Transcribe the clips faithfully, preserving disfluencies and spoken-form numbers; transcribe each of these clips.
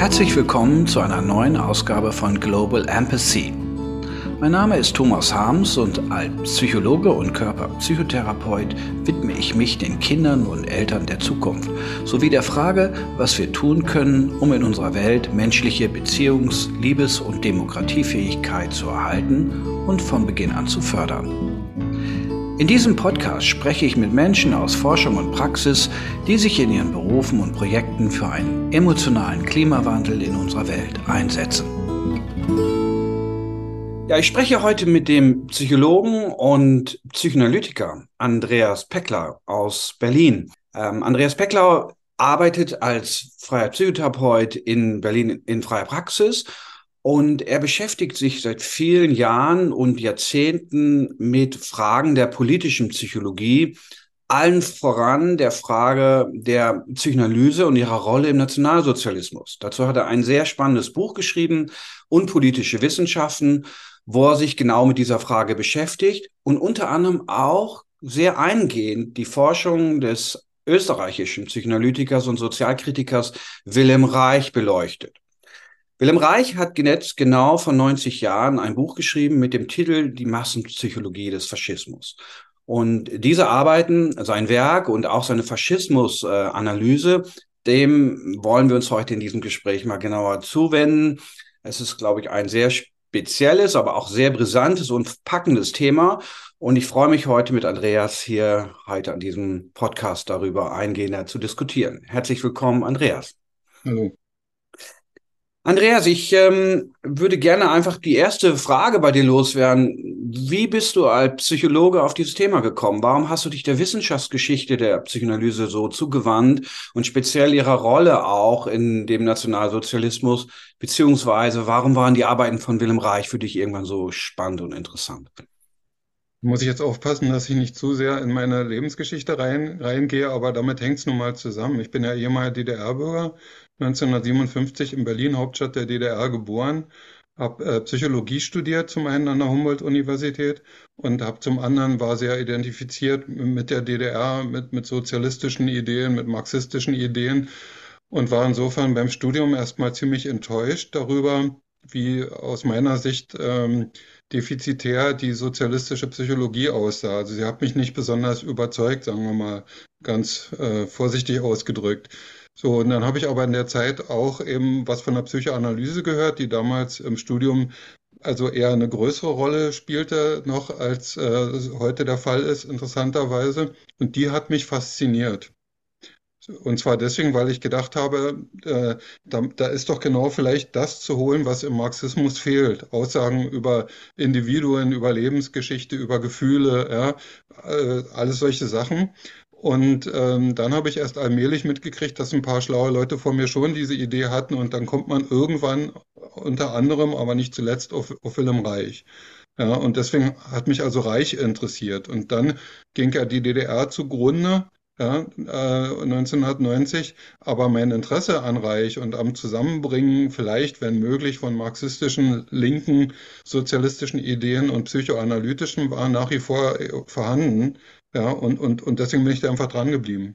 Herzlich willkommen zu einer neuen Ausgabe von Global Empathy. Mein Name ist Thomas Harms und als Psychologe und Körperpsychotherapeut widme ich mich den Kindern und Eltern der Zukunft sowie der Frage, was wir tun können, um in unserer Welt menschliche Beziehungs-, Liebes- und Demokratiefähigkeit zu erhalten und von Beginn an zu fördern. In diesem Podcast spreche ich mit Menschen aus Forschung und Praxis, die sich in ihren Berufen und Projekten für einen emotionalen Klimawandel in unserer Welt einsetzen. Ja, ich spreche heute mit dem Psychologen und Psychoanalytiker Andreas Peckler aus Berlin. Ähm, Andreas Peckler arbeitet als freier Psychotherapeut in Berlin in freier Praxis. Und er beschäftigt sich seit vielen Jahren und Jahrzehnten mit Fragen der politischen Psychologie, allen voran der Frage der Psychoanalyse und ihrer Rolle im Nationalsozialismus. Dazu hat er ein sehr spannendes Buch geschrieben, Unpolitische Wissenschaften, wo er sich genau mit dieser Frage beschäftigt und unter anderem auch sehr eingehend die Forschung des österreichischen Psychoanalytikers und Sozialkritikers Wilhelm Reich beleuchtet. Wilhelm Reich hat jetzt genau vor neunzig Jahren ein Buch geschrieben mit dem Titel Die Massenpsychologie des Faschismus. Und diese Arbeiten, sein Werk und auch seine Faschismusanalyse, dem wollen wir uns heute in diesem Gespräch mal genauer zuwenden. Es ist, glaube ich, ein sehr spezielles, aber auch sehr brisantes und packendes Thema. Und ich freue mich heute mit Andreas hier heute an diesem Podcast darüber eingehender zu diskutieren. Herzlich willkommen, Andreas. Hallo. Andreas, ich ähm, würde gerne einfach die erste Frage bei dir loswerden. Wie bist du als Psychologe auf dieses Thema gekommen? Warum hast du dich der Wissenschaftsgeschichte der Psychoanalyse so zugewandt und speziell ihrer Rolle auch in dem Nationalsozialismus? Beziehungsweise warum waren die Arbeiten von Wilhelm Reich für dich irgendwann so spannend und interessant? Muss ich jetzt aufpassen, dass ich nicht zu sehr in meine Lebensgeschichte rein, reingehe, aber damit hängt es nun mal zusammen. Ich bin ja ehemaliger D D R-Bürger, neunzehnhundertsiebenundfünfzig in Berlin, Hauptstadt der D D R, geboren, habe äh, Psychologie studiert, zum einen an der Humboldt-Universität und habe zum anderen war sehr identifiziert mit der D D R, mit, mit sozialistischen Ideen, mit marxistischen Ideen und war insofern beim Studium erstmal ziemlich enttäuscht darüber, wie aus meiner Sicht ähm, defizitär die sozialistische Psychologie aussah. Also sie hat mich nicht besonders überzeugt, sagen wir mal ganz äh, vorsichtig ausgedrückt. So, und dann habe ich aber in der Zeit auch eben was von der Psychoanalyse gehört, die damals im Studium also eher eine größere Rolle spielte noch, als äh, heute der Fall ist, interessanterweise. Und die hat mich fasziniert. Und zwar deswegen, weil ich gedacht habe, äh, da, da ist doch genau vielleicht das zu holen, was im Marxismus fehlt. Aussagen über Individuen, über Lebensgeschichte, über Gefühle, ja, äh, alles solche Sachen. Und ähm, dann habe ich erst allmählich mitgekriegt, dass ein paar schlaue Leute vor mir schon diese Idee hatten. Und dann kommt man irgendwann unter anderem, aber nicht zuletzt, auf, auf Wilhelm Reich. Ja, und deswegen hat mich also Reich interessiert. Und dann ging ja die D D R zugrunde, ja, äh, neunzehnhundertneunzig, aber mein Interesse an Reich und am Zusammenbringen, vielleicht, wenn möglich, von marxistischen, linken, sozialistischen Ideen und psychoanalytischen war nach wie vor äh, vorhanden. Ja, und, und, und deswegen bin ich da einfach dran geblieben.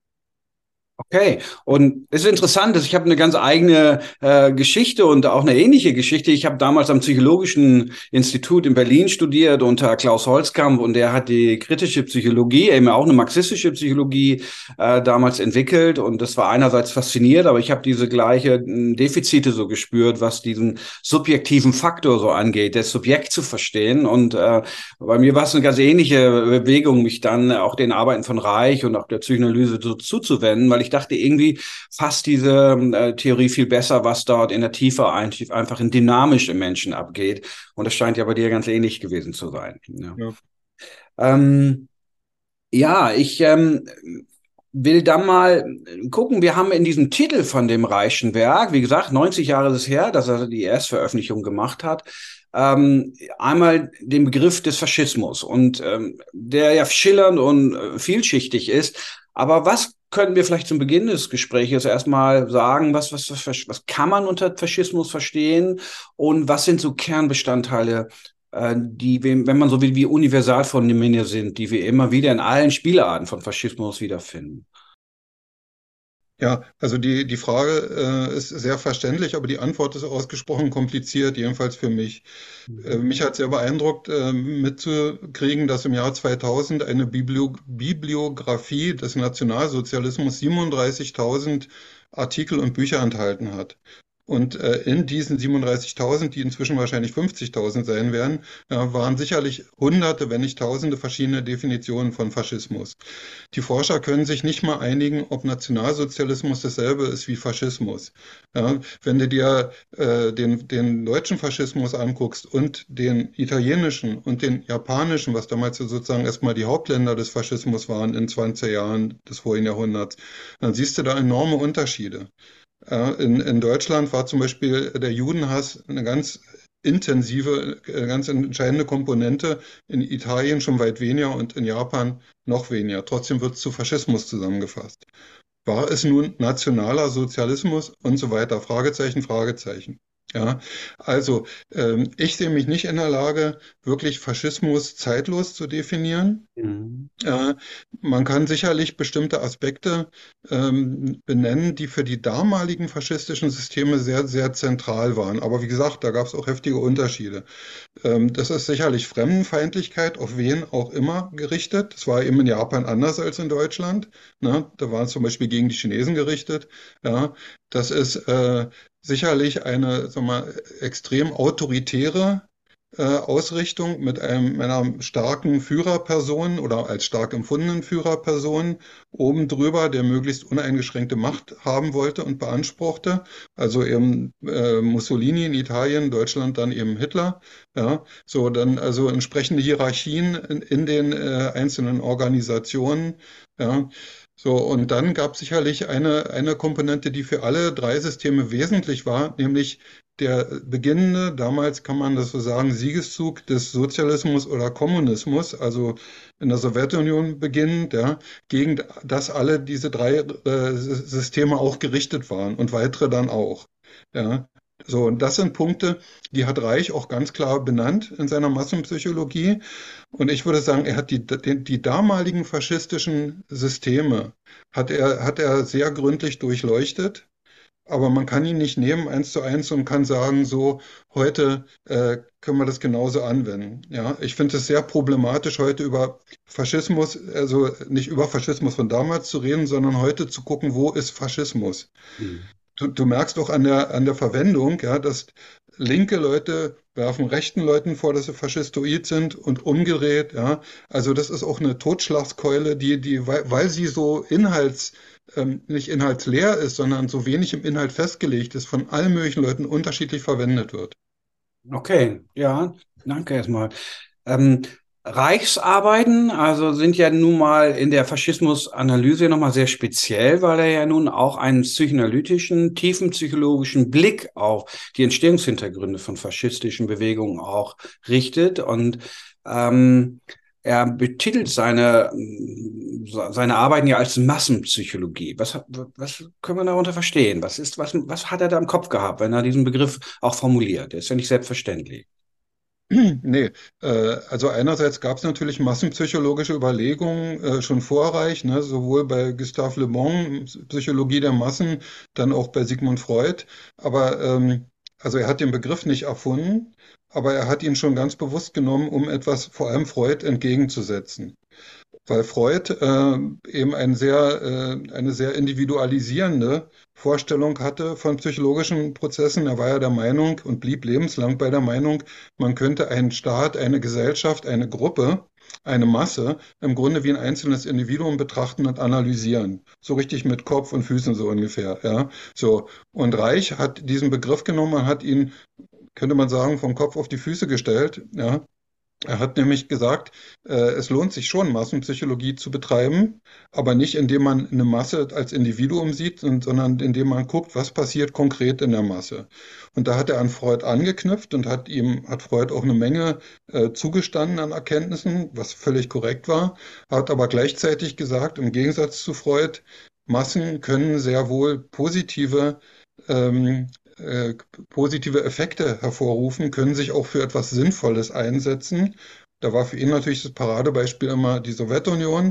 Okay, und es ist interessant, dass ich habe eine ganz eigene äh, Geschichte und auch eine ähnliche Geschichte. Ich habe damals am Psychologischen Institut in Berlin studiert unter Klaus Holzkamp und der hat die kritische Psychologie, eben auch eine marxistische Psychologie äh, damals entwickelt und das war einerseits fasziniert, aber ich habe diese gleiche äh, Defizite so gespürt, was diesen subjektiven Faktor so angeht, das Subjekt zu verstehen und äh, bei mir war es eine ganz ähnliche Bewegung, mich dann auch den Arbeiten von Reich und auch der Psychoanalyse so zuzuwenden, weil ich dachte, irgendwie fasst diese äh, Theorie viel besser, was dort in der Tiefe ein, einfach in dynamisch im Menschen abgeht. Und das scheint ja bei dir ganz ähnlich gewesen zu sein. Ja, Ja. ähm, ja ich ähm, will dann mal gucken. Wir haben in diesem Titel von dem Reichen Werk, wie gesagt, neunzig Jahre ist es her, dass er die Erstveröffentlichung gemacht hat, ähm, einmal den Begriff des Faschismus und ähm, der ja schillernd und äh, vielschichtig ist. Aber was können wir vielleicht zum Beginn des Gesprächs erstmal sagen, was, was, was, was kann man unter Faschismus verstehen und was sind so Kernbestandteile, äh, die, wir, wenn man so will, wie Universalphänomene sind, die wir immer wieder in allen Spielarten von Faschismus wiederfinden? Ja, also die, die Frage äh, ist sehr verständlich, aber die Antwort ist ausgesprochen kompliziert, jedenfalls für mich. Äh, Mhm. mich hat sehr beeindruckt, äh, mitzukriegen, dass im Jahr zweitausend eine Biblio Bibliografie des Nationalsozialismus siebenunddreißigtausend Artikel und Bücher enthalten hat. Und äh, in diesen siebenunddreißigtausend, die inzwischen wahrscheinlich fünfzigtausend sein werden, äh, waren sicherlich Hunderte, wenn nicht Tausende verschiedene Definitionen von Faschismus. Die Forscher können sich nicht mal einigen, ob Nationalsozialismus dasselbe ist wie Faschismus. Ja, wenn du dir äh, den, den deutschen Faschismus anguckst und den italienischen und den japanischen, was damals so sozusagen erstmal die Hauptländer des Faschismus waren in zwanziger Jahren des vorigen Jahrhunderts, dann siehst du da enorme Unterschiede. Ja, in, in Deutschland war zum Beispiel der Judenhass eine ganz intensive, äh, ganz entscheidende Komponente, in Italien schon weit weniger und in Japan noch weniger. Trotzdem wird es zu Faschismus zusammengefasst. War es nun nationaler Sozialismus und so weiter? Fragezeichen, Fragezeichen. Ja, also ähm, ich sehe mich nicht in der Lage, wirklich Faschismus zeitlos zu definieren. Mhm. Äh, Man kann sicherlich bestimmte Aspekte ähm, benennen, die für die damaligen faschistischen Systeme sehr, sehr zentral waren. Aber wie gesagt, da gab es auch heftige Unterschiede. Ähm, das ist sicherlich Fremdenfeindlichkeit, auf wen auch immer gerichtet. Das war eben in Japan anders als in Deutschland. Ne? Da waren es zum Beispiel gegen die Chinesen gerichtet. Ja? Das ist äh, sicherlich eine, sag mal, extrem autoritäre äh, Ausrichtung mit einem, einer starken Führerperson oder als stark empfundenen Führerperson oben drüber, der möglichst uneingeschränkte Macht haben wollte und beanspruchte. Also eben äh, Mussolini in Italien, Deutschland dann eben Hitler. Ja, so dann also entsprechende Hierarchien in, in den äh, einzelnen Organisationen. Ja, so und dann gab es sicherlich eine, eine Komponente, die für alle drei Systeme wesentlich war, nämlich der beginnende, damals kann man das so sagen, Siegeszug des Sozialismus oder Kommunismus, also in der Sowjetunion beginnend, ja, gegen das alle diese drei äh, Systeme auch gerichtet waren und weitere dann auch. Ja. So, und das sind Punkte, die hat Reich auch ganz klar benannt in seiner Massenpsychologie. Und ich würde sagen, er hat die, die, die damaligen faschistischen Systeme, hat er, hat er sehr gründlich durchleuchtet. Aber man kann ihn nicht nehmen eins zu eins und kann sagen, so, heute äh, können wir das genauso anwenden. Ja, ich finde es sehr problematisch, heute über Faschismus, also nicht über Faschismus von damals zu reden, sondern heute zu gucken, wo ist Faschismus? Mhm. Du, du merkst auch an der, an der Verwendung, ja, dass linke Leute werfen rechten Leuten vor, dass sie faschistoid sind und umgedreht, ja. Also das ist auch eine Totschlagskeule, die, die, weil, weil sie so inhalts, ähm, nicht inhaltsleer ist, sondern so wenig im Inhalt festgelegt ist, von allen möglichen Leuten unterschiedlich verwendet wird. Okay, ja, danke erstmal. Ähm, Reichsarbeiten, also sind ja nun mal in der Faschismusanalyse nochmal sehr speziell, weil er ja nun auch einen psychoanalytischen, tiefen psychologischen Blick auf die Entstehungshintergründe von faschistischen Bewegungen auch richtet. Und ähm, er betitelt seine, seine Arbeiten ja als Massenpsychologie. Was, was können wir darunter verstehen? Was ist, was, was hat er da im Kopf gehabt, wenn er diesen Begriff auch formuliert? Der ist ja nicht selbstverständlich. Nee, äh, also einerseits gab es natürlich massenpsychologische Überlegungen äh, schon vorreich, ne, sowohl bei Gustave Le Bon, Psychologie der Massen, dann auch bei Sigmund Freud. Aber ähm, also er hat den Begriff nicht erfunden, aber er hat ihn schon ganz bewusst genommen, um etwas vor allem Freud entgegenzusetzen. Weil Freud äh, eben ein sehr, äh, eine sehr individualisierende Vorstellung hatte von psychologischen Prozessen. Er war ja der Meinung und blieb lebenslang bei der Meinung, man könnte einen Staat, eine Gesellschaft, eine Gruppe, eine Masse im Grunde wie ein einzelnes Individuum betrachten und analysieren. So richtig mit Kopf und Füßen so ungefähr, ja. So. Und Reich hat diesen Begriff genommen und hat ihn, könnte man sagen, vom Kopf auf die Füße gestellt, ja. Er hat nämlich gesagt, äh, es lohnt sich schon, Massenpsychologie zu betreiben, aber nicht indem man eine Masse als Individuum sieht, und, sondern indem man guckt, was passiert konkret in der Masse. Und da hat er an Freud angeknüpft und hat ihm, hat Freud auch eine Menge äh, zugestanden an Erkenntnissen, was völlig korrekt war, hat aber gleichzeitig gesagt, im Gegensatz zu Freud, Massen können sehr wohl positive ähm, äh, positive Effekte hervorrufen, können sich auch für etwas Sinnvolles einsetzen. Da war für ihn natürlich das Paradebeispiel immer die Sowjetunion,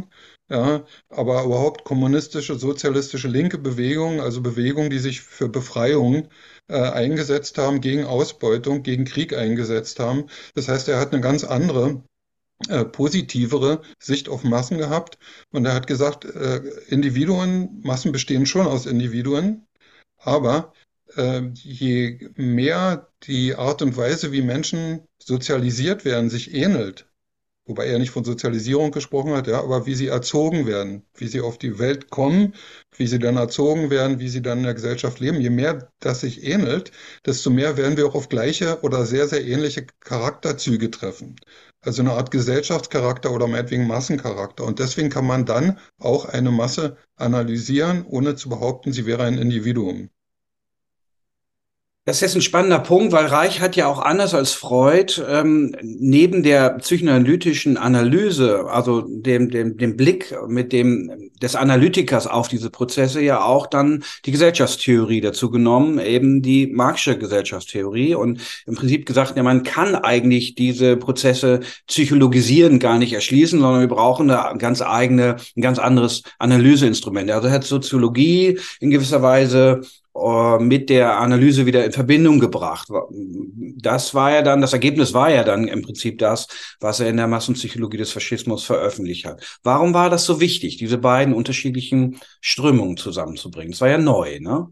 ja, aber überhaupt kommunistische, sozialistische, linke Bewegungen, also Bewegungen, die sich für Befreiung äh, eingesetzt haben, gegen Ausbeutung, gegen Krieg eingesetzt haben. Das heißt, er hat eine ganz andere, äh, positivere Sicht auf Massen gehabt und er hat gesagt, äh, Individuen, Massen bestehen schon aus Individuen, aber äh, je mehr die Art und Weise, wie Menschen sozialisiert werden, sich ähnelt, wobei er nicht von Sozialisierung gesprochen hat, ja, aber wie sie erzogen werden, wie sie auf die Welt kommen, wie sie dann erzogen werden, wie sie dann in der Gesellschaft leben. Je mehr das sich ähnelt, desto mehr werden wir auch auf gleiche oder sehr, sehr ähnliche Charakterzüge treffen. Also eine Art Gesellschaftscharakter oder meinetwegen Massencharakter. Und deswegen kann man dann auch eine Masse analysieren, ohne zu behaupten, sie wäre ein Individuum. Das ist jetzt ein spannender Punkt, weil Reich hat ja auch anders als Freud ähm, neben der psychoanalytischen Analyse, also dem, dem, dem Blick mit dem des Analytikers auf diese Prozesse ja auch dann die Gesellschaftstheorie dazu genommen, eben die Marxische Gesellschaftstheorie und im Prinzip gesagt, ja, man kann eigentlich diese Prozesse psychologisieren gar nicht erschließen, sondern wir brauchen eine ganz eigene, ein ganz anderes Analyseinstrument. Also hat Soziologie in gewisser Weise äh, mit der Analyse wieder in Verbindung gebracht. Das war ja dann, das Ergebnis war ja dann im Prinzip das, was er in der Massenpsychologie des Faschismus veröffentlicht hat. Warum war das so wichtig, diese beiden unterschiedlichen Strömungen zusammenzubringen? Das war ja neu, ne?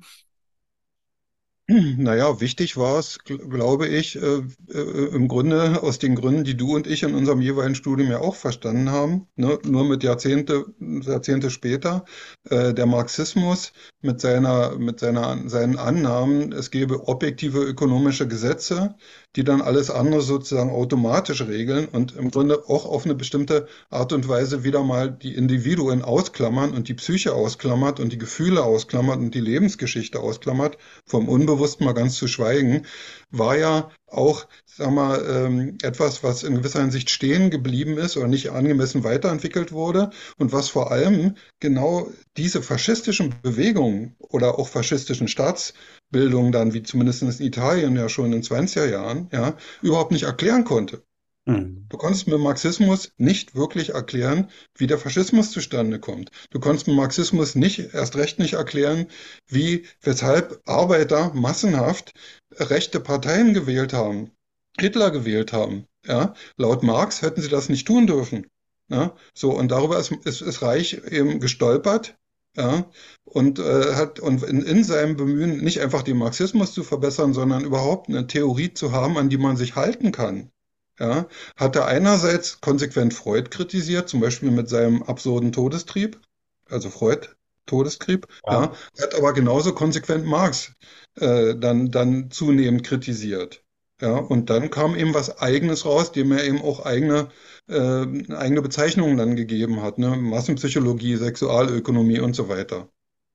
Naja, wichtig war es, gl- glaube ich, äh, äh, im Grunde aus den Gründen, die du und ich in unserem jeweiligen Studium ja auch verstanden haben, ne? Nur mit Jahrzehnte, Jahrzehnte später, äh, der Marxismus mit seiner, mit seiner, seinen Annahmen, es gäbe objektive ökonomische Gesetze, die dann alles andere sozusagen automatisch regeln und im Grunde auch auf eine bestimmte Art und Weise wieder mal die Individuen ausklammern und die Psyche ausklammert und die Gefühle ausklammert und die Lebensgeschichte ausklammert, vom Unbewussten mal ganz zu schweigen, war ja auch, sag mal, ähm, etwas, was in gewisser Hinsicht stehen geblieben ist oder nicht angemessen weiterentwickelt wurde und was vor allem genau diese faschistischen Bewegungen oder auch faschistischen Staatsbildungen dann, wie zumindest in Italien ja schon in den zwanziger Jahren, ja, überhaupt nicht erklären konnte. Hm. Du konntest mit Marxismus nicht wirklich erklären, wie der Faschismus zustande kommt. Du konntest mit Marxismus nicht, erst recht nicht erklären, wie, weshalb Arbeiter massenhaft rechte Parteien gewählt haben, Hitler gewählt haben. Ja, laut Marx hätten sie das nicht tun dürfen. Ja, so, und darüber ist, ist, ist Reich eben gestolpert. Ja, und äh, hat und in, in seinem Bemühen nicht einfach den Marxismus zu verbessern, sondern überhaupt eine Theorie zu haben, an die man sich halten kann. Ja, hat er einerseits konsequent Freud kritisiert, zum Beispiel mit seinem absurden Todestrieb, also Freud, Todestrieb, Ja. ja, hat aber genauso konsequent Marx äh, dann, dann zunehmend kritisiert. Ja, und dann kam eben was Eigenes raus, dem er eben auch eigene, äh, eigene Bezeichnungen dann gegeben hat, ne? Massenpsychologie, Sexualökonomie und so weiter.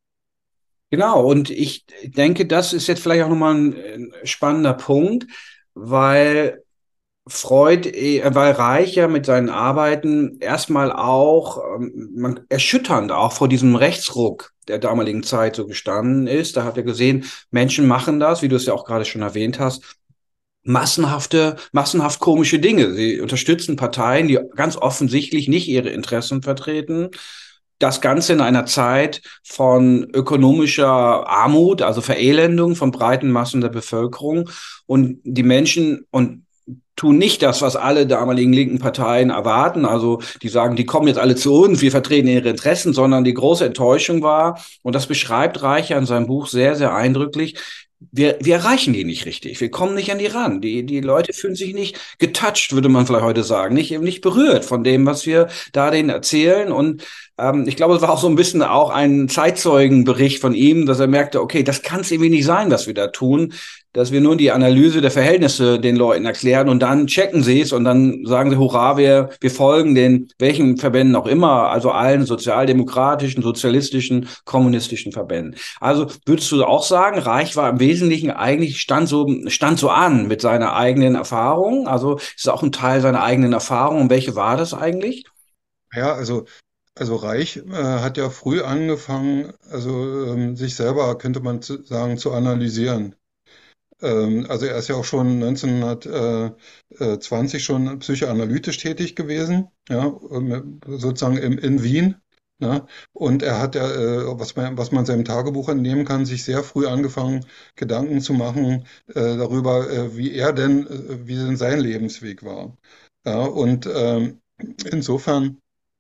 Genau, und ich denke, das ist jetzt vielleicht auch nochmal ein, ein spannender Punkt, weil Freud, eh, weil Reich ja mit seinen Arbeiten erstmal auch ähm, man, erschütternd auch vor diesem Rechtsruck der damaligen Zeit so gestanden ist. Da hat er gesehen, Menschen machen das, wie du es ja auch gerade schon erwähnt hast, massenhafte, massenhaft komische Dinge. Sie unterstützen Parteien, die ganz offensichtlich nicht ihre Interessen vertreten. Das Ganze in einer Zeit von ökonomischer Armut, also Verelendung von breiten Massen der Bevölkerung. Und die Menschen und tun nicht das, was alle damaligen linken Parteien erwarten. Also die sagen, die kommen jetzt alle zu uns, wir vertreten ihre Interessen, sondern die große Enttäuschung war, und das beschreibt Reicher in seinem Buch sehr, sehr eindrücklich, wir, wir erreichen die nicht richtig. Wir kommen nicht an die ran. Die, die Leute fühlen sich nicht getouched, würde man vielleicht heute sagen, nicht, nicht berührt von dem, was wir da denen erzählen. Und ähm, ich glaube, es war auch so ein bisschen auch ein Zeitzeugenbericht von ihm, dass er merkte, okay, das kann es irgendwie nicht sein, was wir da tun, dass wir nur die Analyse der Verhältnisse den Leuten erklären und dann checken sie es und dann sagen sie, hurra, wir, wir folgen den, welchen Verbänden auch immer, also allen sozialdemokratischen, sozialistischen, kommunistischen Verbänden. Also würdest du auch sagen, Reich war im Wesentlichen eigentlich, stand so, stand so an mit seiner eigenen Erfahrung, also ist es auch ein Teil seiner eigenen Erfahrung, und welche war das eigentlich? Ja, also, also Reich äh, hat ja früh angefangen, also ähm, sich selber, könnte man zu, sagen, zu analysieren. Ähm, also er ist ja auch schon neunzehnhundertzwanzig schon psychoanalytisch tätig gewesen, ja, ähm, sozusagen im, in Wien. Ne? Und er hat ja, äh, was man, was man seinem Tagebuch entnehmen kann, sich sehr früh angefangen, Gedanken zu machen, äh, darüber, äh, wie er denn, äh, wie denn sein Lebensweg war. Ja, und ähm, insofern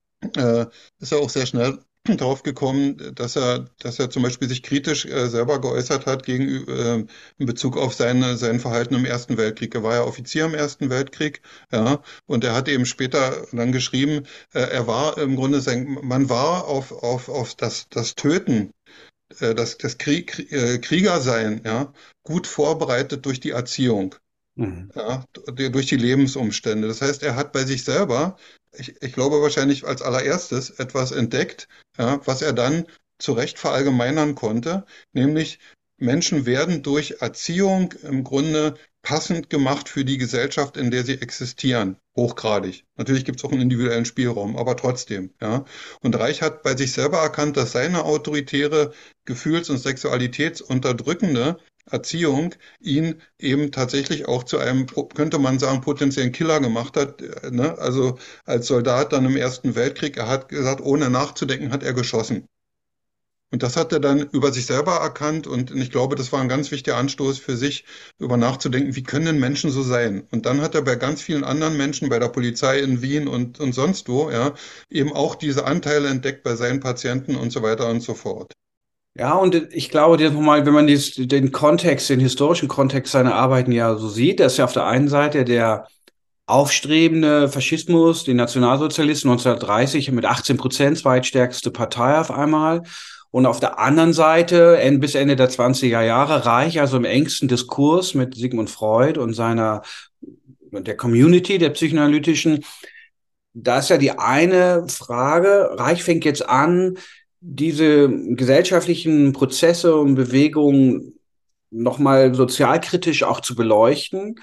äh, ist er auch sehr schnell darauf gekommen, dass er, dass er zum Beispiel sich kritisch äh, selber geäußert hat gegenüber, äh, in Bezug auf seine, sein Verhalten im Ersten Weltkrieg. Er war ja Offizier im Ersten Weltkrieg, ja, und er hat eben später dann geschrieben, äh, er war im Grunde sein, man war auf, auf, auf das, das Töten, äh, das, das Krieg, äh, Kriegersein, ja, gut vorbereitet durch die Erziehung. Mhm. Ja, d- durch die Lebensumstände. Das heißt, er hat bei sich selber, ich, ich glaube wahrscheinlich als allererstes, etwas entdeckt, ja, was er dann zu Recht verallgemeinern konnte, nämlich Menschen werden durch Erziehung im Grunde passend gemacht für die Gesellschaft, in der sie existieren, hochgradig. Natürlich gibt es auch einen individuellen Spielraum, aber trotzdem, ja. Und Reich hat bei sich selber erkannt, dass seine autoritäre, gefühls- und sexualitätsunterdrückende Erziehung ihn eben tatsächlich auch zu einem, könnte man sagen, potenziellen Killer gemacht hat. äh, Ne? Also als Soldat dann im Ersten Weltkrieg, er hat gesagt, ohne nachzudenken, hat er geschossen. Und das hat er dann über sich selber erkannt und ich glaube, das war ein ganz wichtiger Anstoß für sich, über nachzudenken, wie können denn Menschen so sein? Und dann hat er bei ganz vielen anderen Menschen, bei der Polizei in Wien und, und sonst wo, ja, eben auch diese Anteile entdeckt bei seinen Patienten und so weiter und so fort. Ja, und ich glaube, jetzt nochmal, wenn man dies, den Kontext, den historischen Kontext seiner Arbeiten ja so sieht, dass ja auf der einen Seite der aufstrebende Faschismus, die Nationalsozialisten neunzehnhundertdreißig mit achtzehn Prozent zweitstärkste Partei auf einmal. Und auf der anderen Seite, en- bis Ende der zwanziger Jahre, Reich, also im engsten Diskurs mit Sigmund Freud und seiner, der Community, der psychoanalytischen. Da ist ja die eine Frage, Reich fängt jetzt an, diese gesellschaftlichen Prozesse und Bewegungen nochmal sozialkritisch auch zu beleuchten.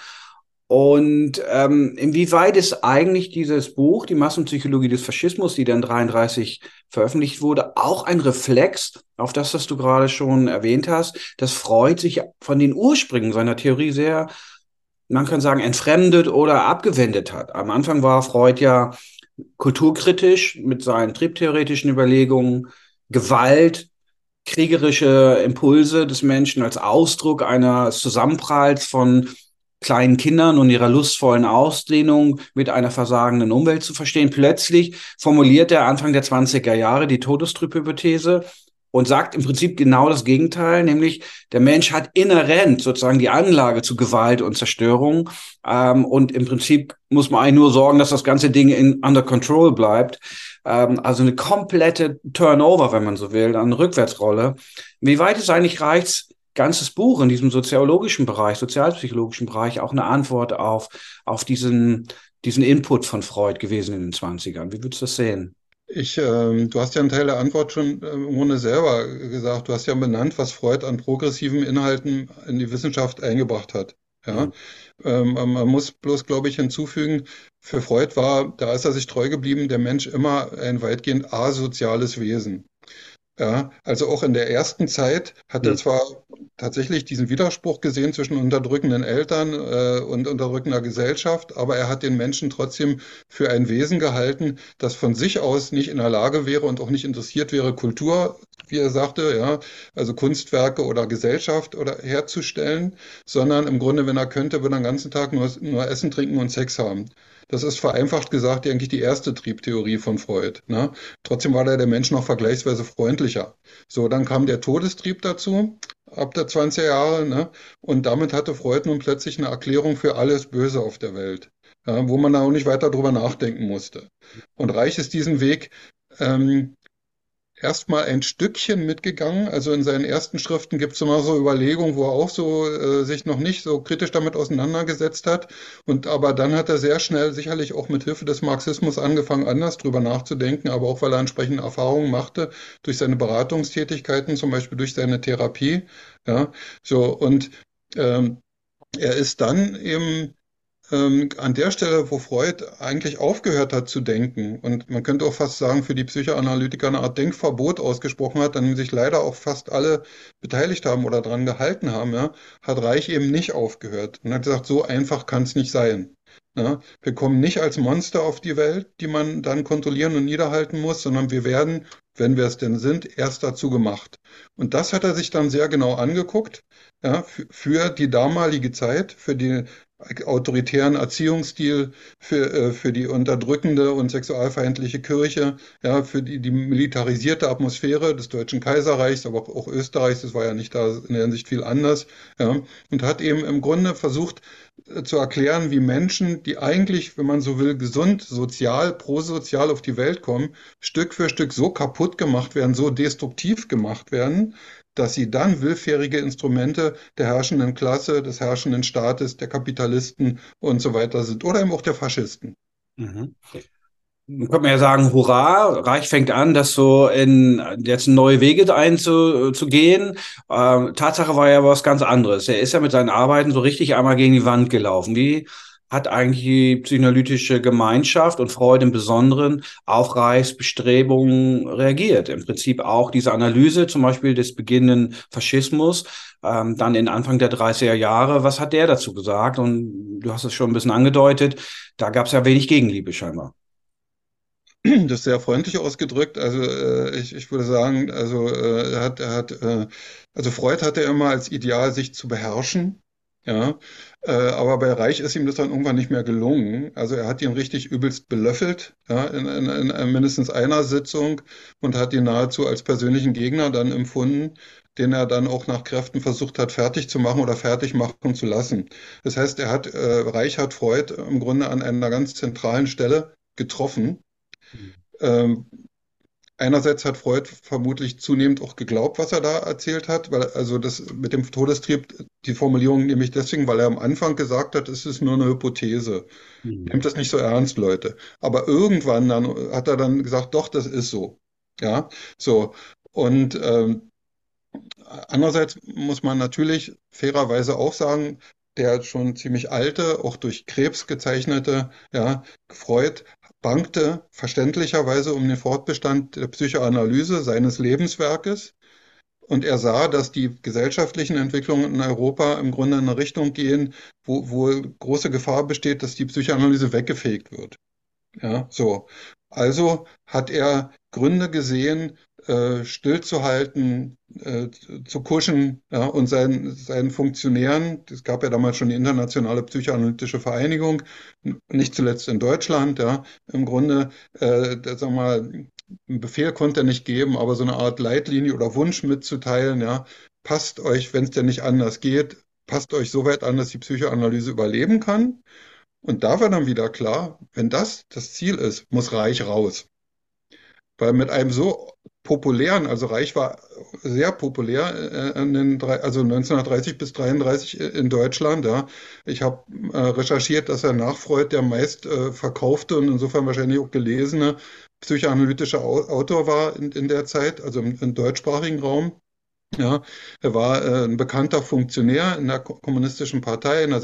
Und ähm, inwieweit ist eigentlich dieses Buch, die Massenpsychologie des Faschismus, die dann dreiunddreißig veröffentlicht wurde, auch ein Reflex auf das, was du gerade schon erwähnt hast, dass Freud sich von den Ursprüngen seiner Theorie sehr, man kann sagen, entfremdet oder abgewendet hat. Am Anfang war Freud ja kulturkritisch mit seinen triebtheoretischen Überlegungen, Gewalt, kriegerische Impulse des Menschen als Ausdruck eines Zusammenpralls von kleinen Kindern und ihrer lustvollen Ausdehnung mit einer versagenden Umwelt zu verstehen. Plötzlich formuliert er Anfang der zwanziger Jahre die Todestrübhypothese und sagt im Prinzip genau das Gegenteil, nämlich der Mensch hat inhärent sozusagen die Anlage zu Gewalt und Zerstörung. Ähm, und im Prinzip muss man eigentlich nur sorgen, dass das ganze Ding in, under control bleibt. Ähm, also eine komplette Turnover, wenn man so will, eine Rückwärtsrolle. Wie weit ist eigentlich Reichs ganzes Buch in diesem soziologischen Bereich, sozialpsychologischen Bereich auch eine Antwort auf, auf diesen, diesen Input von Freud gewesen in den Zwanzigern? Wie würdest du das sehen? Ich, ähm, du hast ja einen Teil der Antwort schon äh, im Grunde selber gesagt. Du hast ja benannt, was Freud an progressiven Inhalten in die Wissenschaft eingebracht hat. Mhm. Ja, ähm, man muss bloß, glaube ich, hinzufügen, für Freud war, da ist er sich treu geblieben, der Mensch immer ein weitgehend asoziales Wesen. Ja, also auch in der ersten Zeit hat er Mhm. zwar tatsächlich diesen Widerspruch gesehen zwischen unterdrückenden Eltern äh, und unterdrückender Gesellschaft, aber er hat den Menschen trotzdem für ein Wesen gehalten, das von sich aus nicht in der Lage wäre und auch nicht interessiert wäre, Kultur, wie er sagte, ja, also Kunstwerke oder Gesellschaft oder herzustellen, sondern im Grunde, wenn er könnte, würde er den ganzen Tag nur, nur Essen, Trinken und Sex haben. Das ist vereinfacht gesagt eigentlich die erste Triebtheorie von Freud. Ne? Trotzdem war da der Mensch noch vergleichsweise freundlicher. So, dann kam der Todestrieb dazu, ab der zwanziger Jahre, ne? Und damit hatte Freud nun plötzlich eine Erklärung für alles Böse auf der Welt, ja, wo man da auch nicht weiter drüber nachdenken musste. Und Reich ist diesen Weg ähm, erstmal ein Stückchen mitgegangen. Also in seinen ersten Schriften gibt es immer so Überlegungen, wo er auch so äh, sich noch nicht so kritisch damit auseinandergesetzt hat. Und aber dann hat er sehr schnell, sicherlich auch mit Hilfe des Marxismus, angefangen, anders drüber nachzudenken, aber auch weil er entsprechende Erfahrungen machte durch seine Beratungstätigkeiten, zum Beispiel durch seine Therapie. Ja, so und ähm, er ist dann eben ähm, an der Stelle, wo Freud eigentlich aufgehört hat zu denken und man könnte auch fast sagen, für die Psychoanalytiker eine Art Denkverbot ausgesprochen hat, an dem sich leider auch fast alle beteiligt haben oder dran gehalten haben, ja, hat Reich eben nicht aufgehört und hat gesagt, so einfach kann es nicht sein. Ja, wir kommen nicht als Monster auf die Welt, die man dann kontrollieren und niederhalten muss, sondern wir werden, wenn wir es denn sind, erst dazu gemacht. Und das hat er sich dann sehr genau angeguckt, ja, für, für die damalige Zeit, für den autoritären Erziehungsstil, für, äh, für die unterdrückende und sexualfeindliche Kirche, ja, für die, die militarisierte Atmosphäre des Deutschen Kaiserreichs, aber auch Österreichs, das war ja nicht da in der Hinsicht viel anders, ja, und hat eben im Grunde versucht, zu erklären, wie Menschen, die eigentlich, wenn man so will, gesund, sozial, prosozial auf die Welt kommen, Stück für Stück so kaputt gemacht werden, so destruktiv gemacht werden, dass sie dann willfährige Instrumente der herrschenden Klasse, des herrschenden Staates, der Kapitalisten und so weiter sind oder eben auch der Faschisten. Mhm. Dann könnte man ja sagen, hurra, Reich fängt an, das so in jetzt neue Wege einzugehen. Ähm, Tatsache war ja was ganz anderes. Er ist ja mit seinen Arbeiten so richtig einmal gegen die Wand gelaufen. Wie hat eigentlich die psychoanalytische Gemeinschaft und Freud im Besonderen auf Reichs Bestrebungen reagiert? Im Prinzip auch diese Analyse zum Beispiel des beginnenden Faschismus, ähm, dann in Anfang der dreißiger Jahre. Was hat der dazu gesagt? Und du hast es schon ein bisschen angedeutet, da gab es ja wenig Gegenliebe scheinbar. Das ist sehr freundlich ausgedrückt. Also äh, ich, ich würde sagen, also äh, er hat, er hat, äh, also Freud hatte immer als Ideal, sich zu beherrschen. Ja, äh, aber bei Reich ist ihm das dann irgendwann nicht mehr gelungen. Also er hat ihn richtig übelst belöffelt, ja, in, in, in mindestens einer Sitzung und hat ihn nahezu als persönlichen Gegner dann empfunden, den er dann auch nach Kräften versucht hat, fertig zu machen oder fertig machen zu lassen. Das heißt, er hat, äh, Reich hat Freud im Grunde an einer ganz zentralen Stelle getroffen. Ähm, Einerseits hat Freud vermutlich zunehmend auch geglaubt, was er da erzählt hat, weil also das mit dem Todestrieb, die Formulierung nehme ich deswegen, weil er am Anfang gesagt hat, es ist nur eine Hypothese. Mhm. Nehmt das nicht so ernst, Leute. Aber irgendwann dann hat er dann gesagt, doch, das ist so. Ja, so. Und ähm, andererseits muss man natürlich fairerweise auch sagen, der schon ziemlich alte, auch durch Krebs gezeichnete, ja, Freud bangte verständlicherweise um den Fortbestand der Psychoanalyse seines Lebenswerkes. Und er sah, dass die gesellschaftlichen Entwicklungen in Europa im Grunde in eine Richtung gehen, wo, wo große Gefahr besteht, dass die Psychoanalyse weggefegt wird. Ja, so. Also hat er Gründe gesehen, äh, stillzuhalten, äh, zu kuschen, ja, und seinen, seinen Funktionären, es gab ja damals schon die Internationale Psychoanalytische Vereinigung, n- nicht zuletzt in Deutschland, ja, im Grunde, äh, da, sag mal, einen Befehl konnte er nicht geben, aber so eine Art Leitlinie oder Wunsch mitzuteilen, ja, passt euch, wenn es denn nicht anders geht, passt euch so weit an, dass die Psychoanalyse überleben kann. Und da war dann wieder klar, wenn das das Ziel ist, muss Reich raus. Weil mit einem so populären, also Reich war sehr populär, äh, in den, drei- also neunzehnhundertdreißig bis dreiunddreißig in Deutschland. Ja. Ich habe äh, recherchiert, dass er nach Freud der meist äh, verkaufte und insofern wahrscheinlich auch gelesene psychoanalytische Au Autor war in, in der Zeit, also im, im deutschsprachigen Raum. Ja, er war äh, ein bekannter Funktionär in der Ko- kommunistischen Partei, in der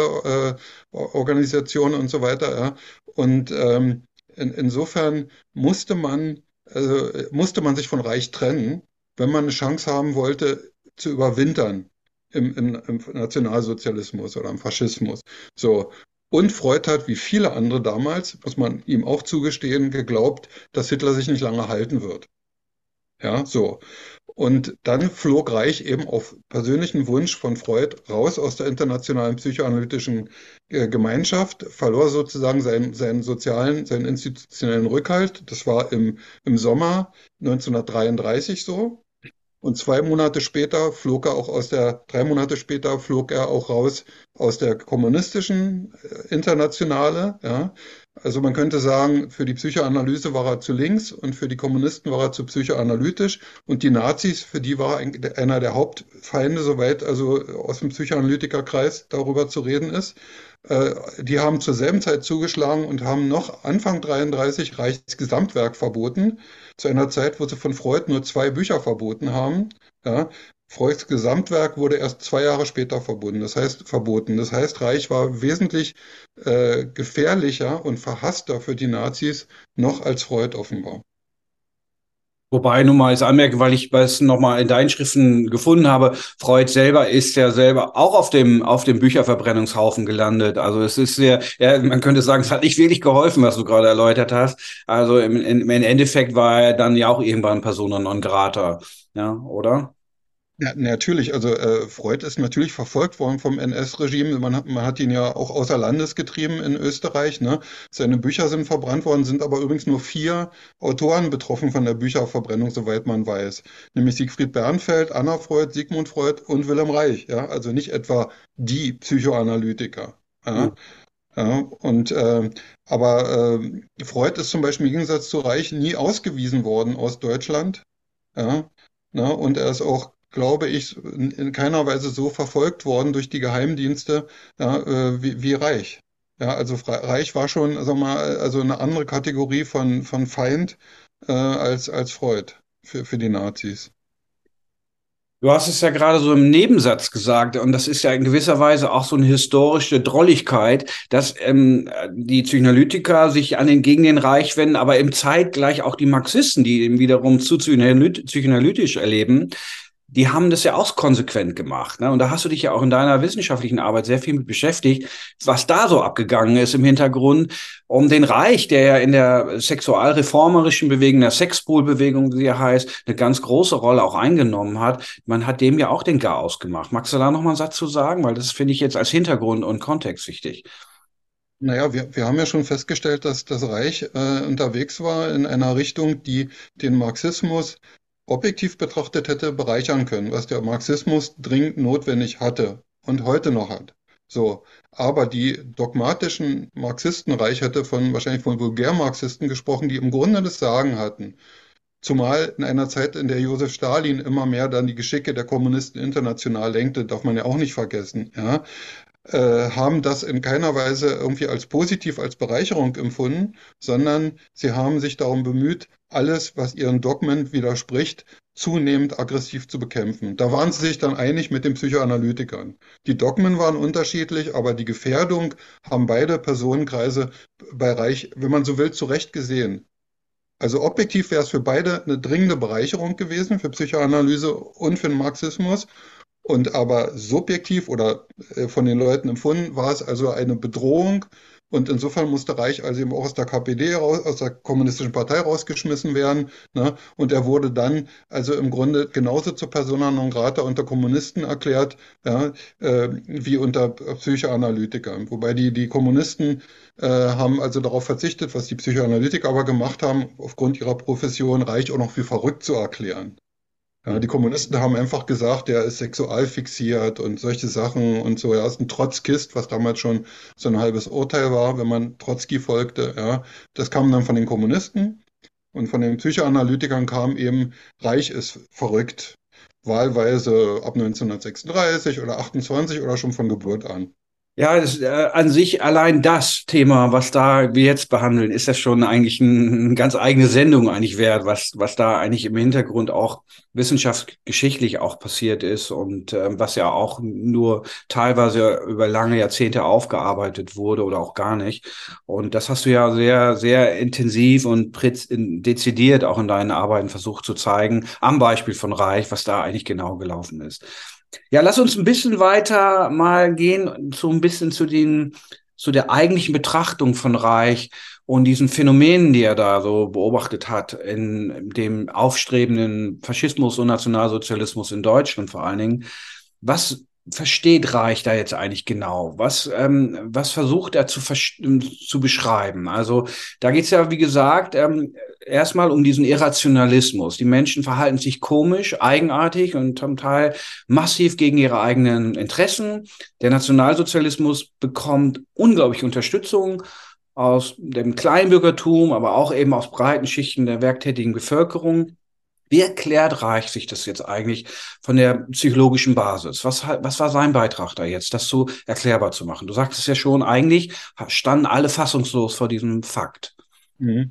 Sexualorganisation und so weiter. Ja. Und ähm, in, insofern musste man, also, äh, musste man sich von Reich trennen, wenn man eine Chance haben wollte, zu überwintern im, im, im Nationalsozialismus oder im Faschismus. So. Und Freud hat, wie viele andere damals, muss man ihm auch zugestehen, geglaubt, dass Hitler sich nicht lange halten wird. Ja, so. Und dann flog Reich eben auf persönlichen Wunsch von Freud raus aus der internationalen psychoanalytischen äh, Gemeinschaft, verlor sozusagen seinen, seinen sozialen, seinen institutionellen Rückhalt. Das war im, im Sommer neunzehnhundertdreiunddreißig so. Und zwei Monate später flog er auch aus der, drei Monate später flog er auch raus aus der kommunistischen äh, Internationale. Ja. Also man könnte sagen, für die Psychoanalyse war er zu links und für die Kommunisten war er zu psychoanalytisch. Und die Nazis, für die war er einer der Hauptfeinde, soweit also aus dem Psychoanalytikerkreis darüber zu reden ist. Äh, Die haben zur selben Zeit zugeschlagen und haben noch Anfang dreiunddreißig Reichs Gesamtwerk verboten, zu einer Zeit, wo sie von Freud nur zwei Bücher verboten haben. Ja. Freuds Gesamtwerk wurde erst zwei Jahre später verboten. Das heißt, verboten. Das heißt, Reich war wesentlich äh, gefährlicher und verhasster für die Nazis noch als Freud offenbar. Wobei nun mal ist anmerken, weil ich es nochmal in deinen Schriften gefunden habe, Freud selber ist ja selber auch auf dem, auf dem Bücherverbrennungshaufen gelandet. Also es ist sehr, ja, man könnte sagen, es hat nicht wirklich geholfen, was du gerade erläutert hast. Also im, im Endeffekt war er dann ja auch irgendwann Persona non grata. Ja, oder? Ja, natürlich, also äh, Freud ist natürlich verfolgt worden vom N S-Regime. Man hat, man hat ihn ja auch außer Landes getrieben in Österreich, ne? Seine Bücher sind verbrannt worden, sind aber übrigens nur vier Autoren betroffen von der Bücherverbrennung, soweit man weiß. Nämlich Siegfried Bernfeld, Anna Freud, Sigmund Freud und Wilhelm Reich, ja? Also nicht etwa die Psychoanalytiker. Ja? Ja, und äh, aber äh, Freud ist zum Beispiel im Gegensatz zu Reich nie ausgewiesen worden aus Deutschland. Ja, ne, und er ist auch, glaube ich, in, in keiner Weise so verfolgt worden durch die Geheimdienste, ja, äh, wie, wie Reich. Ja, also Fra- Reich war schon, sag mal, also eine andere Kategorie von, von Feind äh, als, als Freud für, für die Nazis. Du hast es ja gerade so im Nebensatz gesagt, und das ist ja in gewisser Weise auch so eine historische Drolligkeit, dass ähm, die Psychoanalytiker sich an den gegen den Reich wenden, aber im zeitgleich auch die Marxisten, die eben wiederum zu psychoanalyt- psychoanalytisch erleben, die haben das ja auch konsequent gemacht. Ne? Und da hast du dich ja auch in deiner wissenschaftlichen Arbeit sehr viel mit beschäftigt, was da so abgegangen ist im Hintergrund, um den Reich, der ja in der sexualreformerischen Bewegung, der Sexpol-Bewegung, wie er heißt, eine ganz große Rolle auch eingenommen hat. Man hat dem ja auch den Garaus gemacht. Magst du da noch mal einen Satz zu sagen? Weil das finde ich jetzt als Hintergrund und Kontext wichtig. Naja, wir, wir haben ja schon festgestellt, dass das Reich äh, unterwegs war in einer Richtung, die den Marxismus objektiv betrachtet hätte bereichern können, was der Marxismus dringend notwendig hatte und heute noch hat. So, aber die dogmatischen Marxisten, Reich hätte von wahrscheinlich von Vulgärmarxisten gesprochen, die im Grunde das Sagen hatten. Zumal in einer Zeit, in der Josef Stalin immer mehr dann die Geschicke der Kommunisten international lenkte, darf man ja auch nicht vergessen, ja, äh, haben das in keiner Weise irgendwie als positiv, als Bereicherung empfunden, sondern sie haben sich darum bemüht, alles, was ihren Dogmen widerspricht, zunehmend aggressiv zu bekämpfen. Da waren sie sich dann einig mit den Psychoanalytikern. Die Dogmen waren unterschiedlich, aber die Gefährdung haben beide Personenkreise bei Reich, wenn man so will, zu Recht gesehen. Also objektiv wäre es für beide eine dringende Bereicherung gewesen, für Psychoanalyse und für den Marxismus. Und aber subjektiv oder äh, von den Leuten empfunden war es also eine Bedrohung. Und insofern musste Reich also eben auch aus der K P D, raus, aus der Kommunistischen Partei rausgeschmissen werden. Ne? Und er wurde dann also im Grunde genauso zur Persona non grata unter Kommunisten erklärt, ja, äh, wie unter Psychoanalytikern. Wobei die, die Kommunisten äh, haben also darauf verzichtet, was die Psychoanalytiker aber gemacht haben, aufgrund ihrer Profession Reich auch noch für verrückt zu erklären. Ja, die Kommunisten haben einfach gesagt, der ist sexual fixiert und solche Sachen und so. Er ist ein Trotzkist, was damals schon so ein halbes Urteil war, wenn man Trotzki folgte. Ja, das kam dann von den Kommunisten und von den Psychoanalytikern kam eben, Reich ist verrückt. Wahlweise ab neunzehnhundertsechsunddreißig oder achtundzwanzig oder schon von Geburt an. Ja, das, äh, an sich allein das Thema, was da wir jetzt behandeln, ist das schon eigentlich ein, eine ganz eigene Sendung eigentlich wert, was, was da eigentlich im Hintergrund auch wissenschaftsgeschichtlich auch passiert ist und ähm, was ja auch nur teilweise über lange Jahrzehnte aufgearbeitet wurde oder auch gar nicht. Und das hast du ja sehr, sehr intensiv und präz- in- dezidiert auch in deinen Arbeiten versucht zu zeigen, am Beispiel von Reich, was da eigentlich genau gelaufen ist. Ja, lass uns ein bisschen weiter mal gehen, so ein bisschen zu den, zu der eigentlichen Betrachtung von Reich und diesen Phänomenen, die er da so beobachtet hat, in dem aufstrebenden Faschismus und Nationalsozialismus in Deutschland vor allen Dingen. Was versteht Reich da jetzt eigentlich genau? Was, ähm, was versucht er zu, zu beschreiben? Also da geht es ja, wie gesagt, ähm, erstmal um diesen Irrationalismus. Die Menschen verhalten sich komisch, eigenartig und zum Teil massiv gegen ihre eigenen Interessen. Der Nationalsozialismus bekommt unglaubliche Unterstützung aus dem Kleinbürgertum, aber auch eben aus breiten Schichten der werktätigen Bevölkerung. Wie erklärt Reich sich das jetzt eigentlich von der psychologischen Basis? Was, was war sein Beitrag da jetzt, das so erklärbar zu machen? Du sagst es ja schon, eigentlich standen alle fassungslos vor diesem Fakt. Mhm.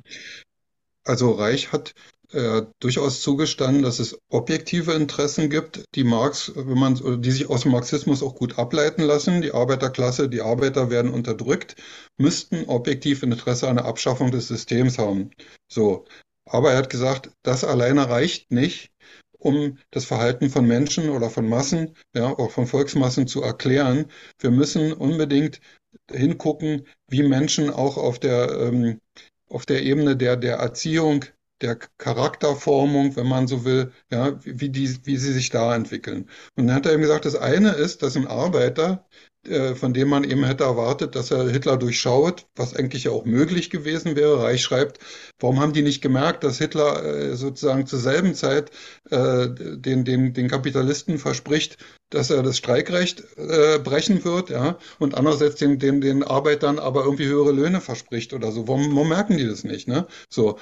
Also Reich hat äh, durchaus zugestanden, dass es objektive Interessen gibt, die Marx, wenn man, oder die sich aus dem Marxismus auch gut ableiten lassen. Die Arbeiterklasse, die Arbeiter werden unterdrückt, müssten objektiv Interesse an der Abschaffung des Systems haben. So. Aber er hat gesagt, das alleine reicht nicht, um das Verhalten von Menschen oder von Massen, ja, auch von Volksmassen zu erklären. Wir müssen unbedingt hingucken, wie Menschen auch auf der, ähm, auf der Ebene der, der Erziehung, der Charakterformung, wenn man so will, ja, wie die, wie sie sich da entwickeln. Und dann hat er eben gesagt, das eine ist, dass ein Arbeiter, äh, von dem man eben hätte erwartet, dass er Hitler durchschaut, was eigentlich ja auch möglich gewesen wäre. Reich schreibt, warum haben die nicht gemerkt, dass Hitler äh, sozusagen zur selben Zeit äh, den, den, den Kapitalisten verspricht, dass er das Streikrecht äh, brechen wird, ja, und andererseits den, den, den Arbeitern aber irgendwie höhere Löhne verspricht oder so. Warum, warum merken die das nicht, ne? So.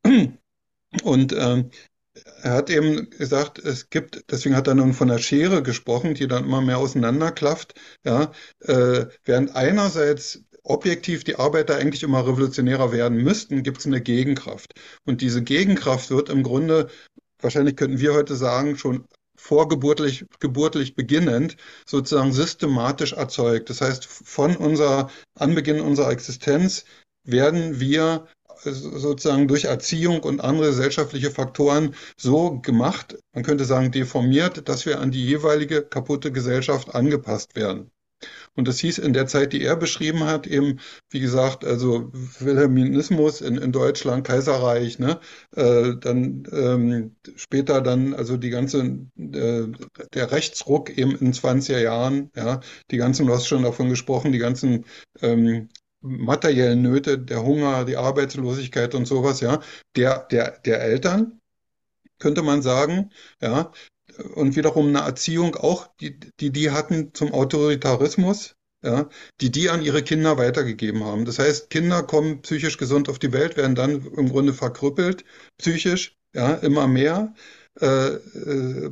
Und ähm, er hat eben gesagt, es gibt, deswegen hat er nun von der Schere gesprochen, die dann immer mehr auseinanderklafft, ja, äh, während einerseits objektiv die Arbeiter eigentlich immer revolutionärer werden müssten, gibt es eine Gegenkraft. Und diese Gegenkraft wird im Grunde, wahrscheinlich könnten wir heute sagen, schon vorgeburtlich, geburtlich beginnend, sozusagen systematisch erzeugt. Das heißt, von unserer Anbeginn unserer Existenz werden wir äh, sozusagen durch Erziehung und andere gesellschaftliche Faktoren so gemacht, man könnte sagen deformiert, dass wir an die jeweilige kaputte Gesellschaft angepasst werden. Und das hieß in der Zeit, die er beschrieben hat, eben, wie gesagt, also Wilhelminismus in, in Deutschland, Kaiserreich, ne? Äh, dann ähm, später dann, also die ganze, äh, der Rechtsruck eben in zwanziger Jahren, ja, die ganzen, du hast schon davon gesprochen, die ganzen ähm, materiellen Nöte, der Hunger, die Arbeitslosigkeit und sowas, ja, der, der, der Eltern, könnte man sagen, ja, und wiederum eine Erziehung auch, die, die die hatten zum Autoritarismus, ja, die die an ihre Kinder weitergegeben haben. Das heißt, Kinder kommen psychisch gesund auf die Welt, werden dann im Grunde verkrüppelt, psychisch, ja, immer mehr, äh, äh,